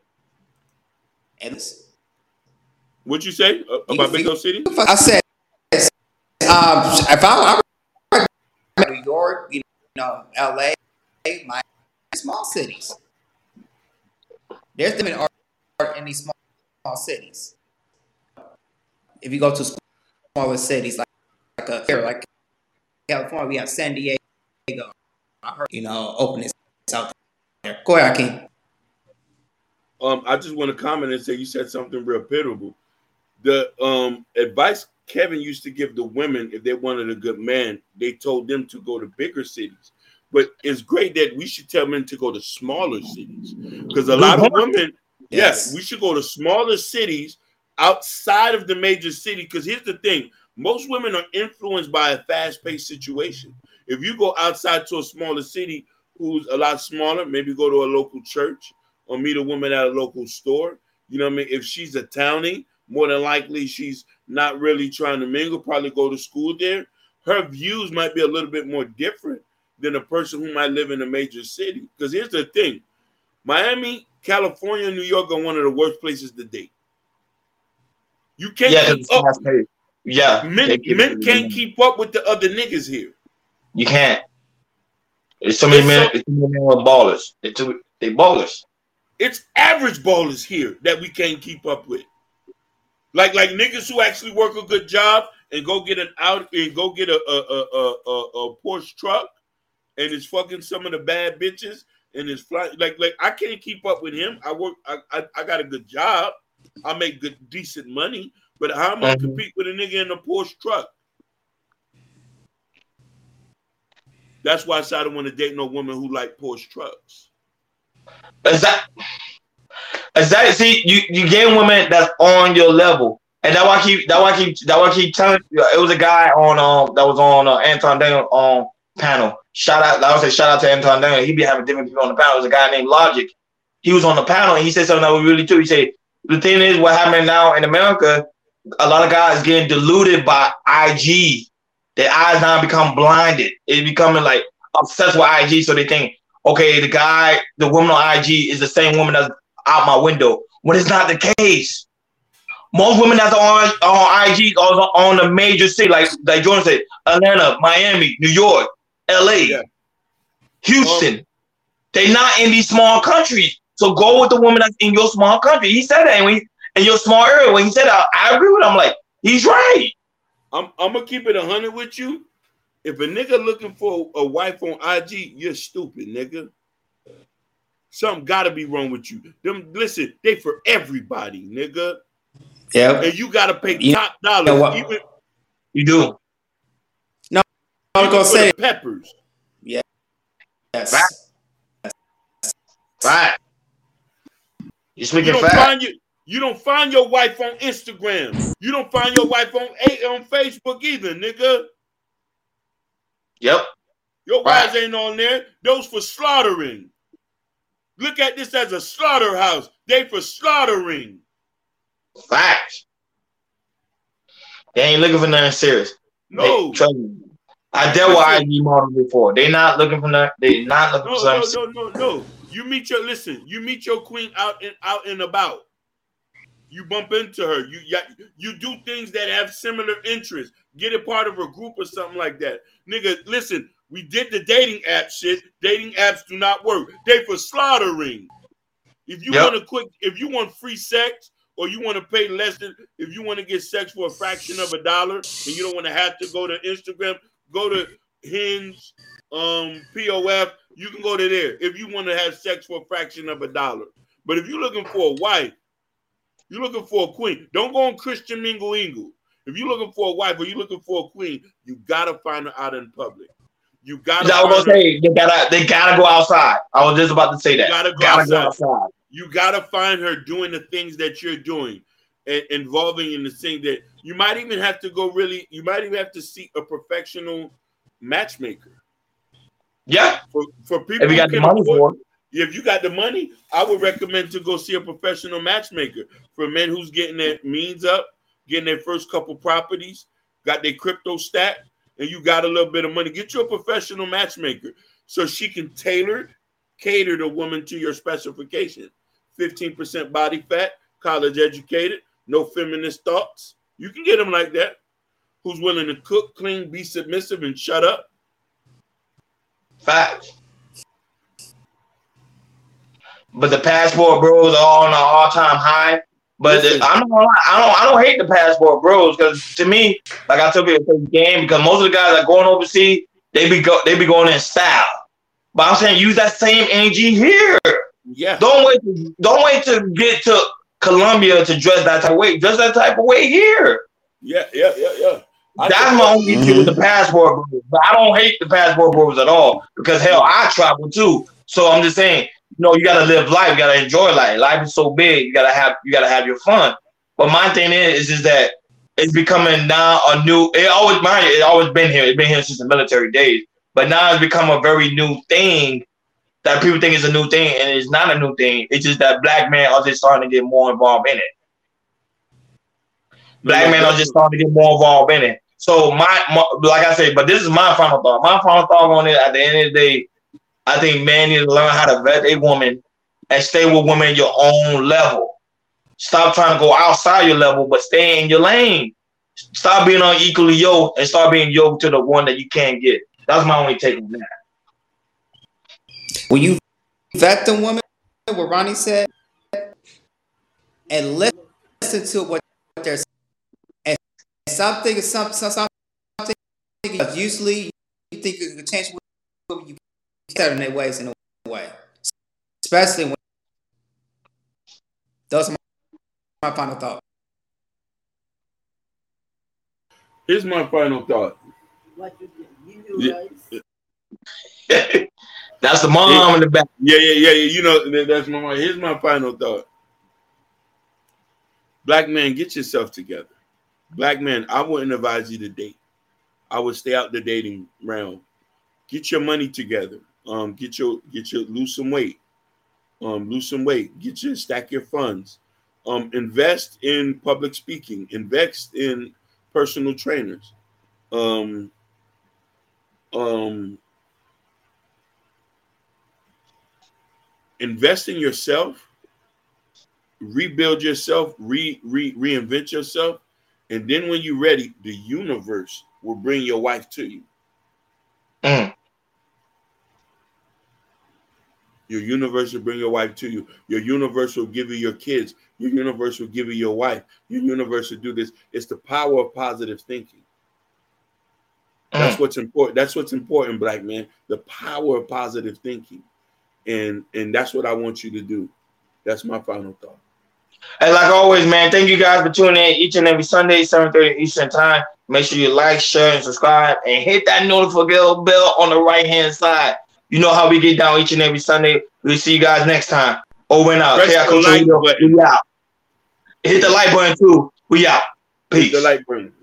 And what you say about big old cities? I said, um, if I, I New York, you know, L A, my small cities. There's them in art in these small, small cities. If you go to smaller cities like like a, here, like California, we have San Diego. I heard, you know, openness out there. Go ahead, Akeem. Um, I just want to comment and say you said something real pitiful. The um advice Kevin used to give the women if they wanted a good man, they told them to go to bigger cities. But it's great that we should tell men to go to smaller cities because a lot of women, yes, yeah, we should go to smaller cities outside of the major city. Because here's the thing, most women are influenced by a fast-paced situation. If you go outside to a smaller city who's a lot smaller, maybe go to a local church or meet a woman at a local store. You know what I mean? If she's a townie, more than likely she's not really trying to mingle, probably go to school there. Her views might be a little bit more different than a person who might live in a major city. Because here's the thing, Miami, California, New York are one of the worst places to date. You can't yeah, keep up. Yeah. Men, men can't keep up with the other niggas here. You can't. There's so many men, so, men with ballers. They, too, they ballers. It's average ballers here that we can't keep up with. Like like niggas who actually work a good job and go get an out and go get a a a a, a Porsche truck and it's fucking some of the bad bitches and it's fly like like I can't keep up with him. I work I I, I got a good job. I make good decent money, but how am I mm-hmm. compete with a nigga in a Porsche truck? That's why I said I don't want to date no woman who like Porsche trucks. Is that is that see you you get women that's on your level, and that why I keep that why I keep that why I keep telling you. It was a guy on um that was on uh, Anton Daniel um panel. Shout out, I would say shout out to Anton Daniel. He be having different people on the panel. There was a guy named Logic. He was on the panel and he said something that was really true. He said the thing is what happening now in America, a lot of guys getting deluded by I G. Their eyes now become blinded. It's becoming like obsessed with I G, so they think, okay, the guy, the woman on I G is the same woman that's out my window. When it's not the case. Most women that's on, on I G are on the major city, like, like Jordan said, Atlanta, Miami, New York, L A, yeah. Houston. Um, They're not in these small countries. So go with the woman that's in your small country. He said that when he, in your small area. When he said that, I agree with him. I'm like, he's right. I'm, I'm going to keep it one hundred with you. If a nigga looking for a wife on I G, you're stupid, nigga. Something got to be wrong with you. Them, listen, they for everybody, nigga. Yeah. And you got to pay you top dollars. Know even, you do. No, I was going to say. Peppers. Yeah. Yes. Right. Right. You're speaking you fact. You don't find your wife on Instagram. You don't find your wife on on Facebook either, nigga. Yep. Your wives right. ain't on there. Those for slaughtering. Look at this as a slaughterhouse. They for slaughtering. Facts. They ain't looking for nothing serious. No. They, trust me. I dealt with I G models before. They not looking for nothing. They not looking no, for no, something. No, no, no, no. You meet your listen. You meet your queen out and out and about. You bump into her. You you do things that have similar interests. Get a part of a group or something like that. Nigga, listen, we did the dating app shit. Dating apps do not work. They for slaughtering. If you yep. want a quick, if you want free sex or you want to pay less than, if you want to get sex for a fraction of a dollar and you don't want to have to go to Instagram, go to Hinge, um, P O F, you can go to there if you want to have sex for a fraction of a dollar. But if you're looking for a wife, you're looking for a queen. Don't go on Christian Mingle Ingle. If you're looking for a wife or you're looking for a queen, you gotta find her out in public. You gotta. I was gonna say they gotta they gotta go outside. I was just about to say that. You gotta go, gotta outside. go outside. You gotta find her doing the things that you're doing and involving in the thing that you might even have to go really. You might even have to seek a professional matchmaker. Yeah, for for people if you got the money for it. If you got the money, I would recommend to go see a professional matchmaker for men who's getting their means up. getting their first couple properties, got their crypto stack, and you got a little bit of money. Get you a professional matchmaker so she can tailor, cater the woman to your specification. fifteen percent body fat, college educated, no feminist thoughts. You can get them like that. Who's willing to cook, clean, be submissive, and shut up. Facts. But the passport bros are all on an all-time high. But the, I'm not gonna lie, I don't I don't hate the passport bros, because to me, like I tell people, it's a game, because most of the guys that are going overseas, they be go, they be going in style. But I'm saying use that same energy here. Yeah. Don't wait to, don't wait to get to Colombia to dress that type of way. Dress that type of way here. Yeah, yeah, yeah, yeah. I That's my only issue with the passport bros. But I don't hate the passport bros at all, because hell, I travel too. So I'm just saying, you know, you gotta live life, you gotta enjoy life. Life is so big, you gotta have you gotta have your fun. But my thing is, is, is that it's becoming now a new. It always mind you, it always been here. It's been here since the military days. But now it's become a very new thing that people think is a new thing, and it's not a new thing. It's just that black men are just starting to get more involved in it. Black yeah, men are just starting to get more involved in it. So my, my, like I said, but this is my final thought. My final thought on it, at the end of the day, I think men need to learn how to vet a woman and stay with women your own level. Stop trying to go outside your level, but stay in your lane. Stop being unequally yoked and start being yoked to the one that you can't get. That's my only take on that. Will you vet the woman, what Ronnie said, and listen to what they're saying? And something, some, something, usually you think you can change what you set in their ways in a way. Especially when those are my, my final thought. Here's my final thought. What you do? You do yeah. right. That's the mom yeah. in the back. Yeah, yeah, yeah, yeah. You know, that's my mom. Here's my final thought. Black man, get yourself together. Black man, I wouldn't advise you to date. I would stay out the dating realm. Get your money together. Um, get your get your lose some weight. Um, lose some weight. Get your stack your funds. Um, invest in public speaking. Invest in personal trainers. Um, um, invest in yourself. Rebuild yourself. Re, re reinvent yourself, and then when you're ready, the universe will bring your wife to you. Mm. Your universe will bring your wife to you. Your universe will give you your kids. Your universe will give you your wife. Your universe will do this. It's the power of positive thinking. That's mm. what's important. That's what's important, black man. The power of positive thinking. And, and that's what I want you to do. That's my final thought. And like always, man, thank you guys for tuning in each and every Sunday, seven thirty Eastern Time. Make sure you like, share, and subscribe. And hit that notification bell on the right-hand side. You know how we get down each and every Sunday. We'll see you guys next time. Over and out. Press the like button. We out. Hit the like button, too. We out. Peace. Hit the like button.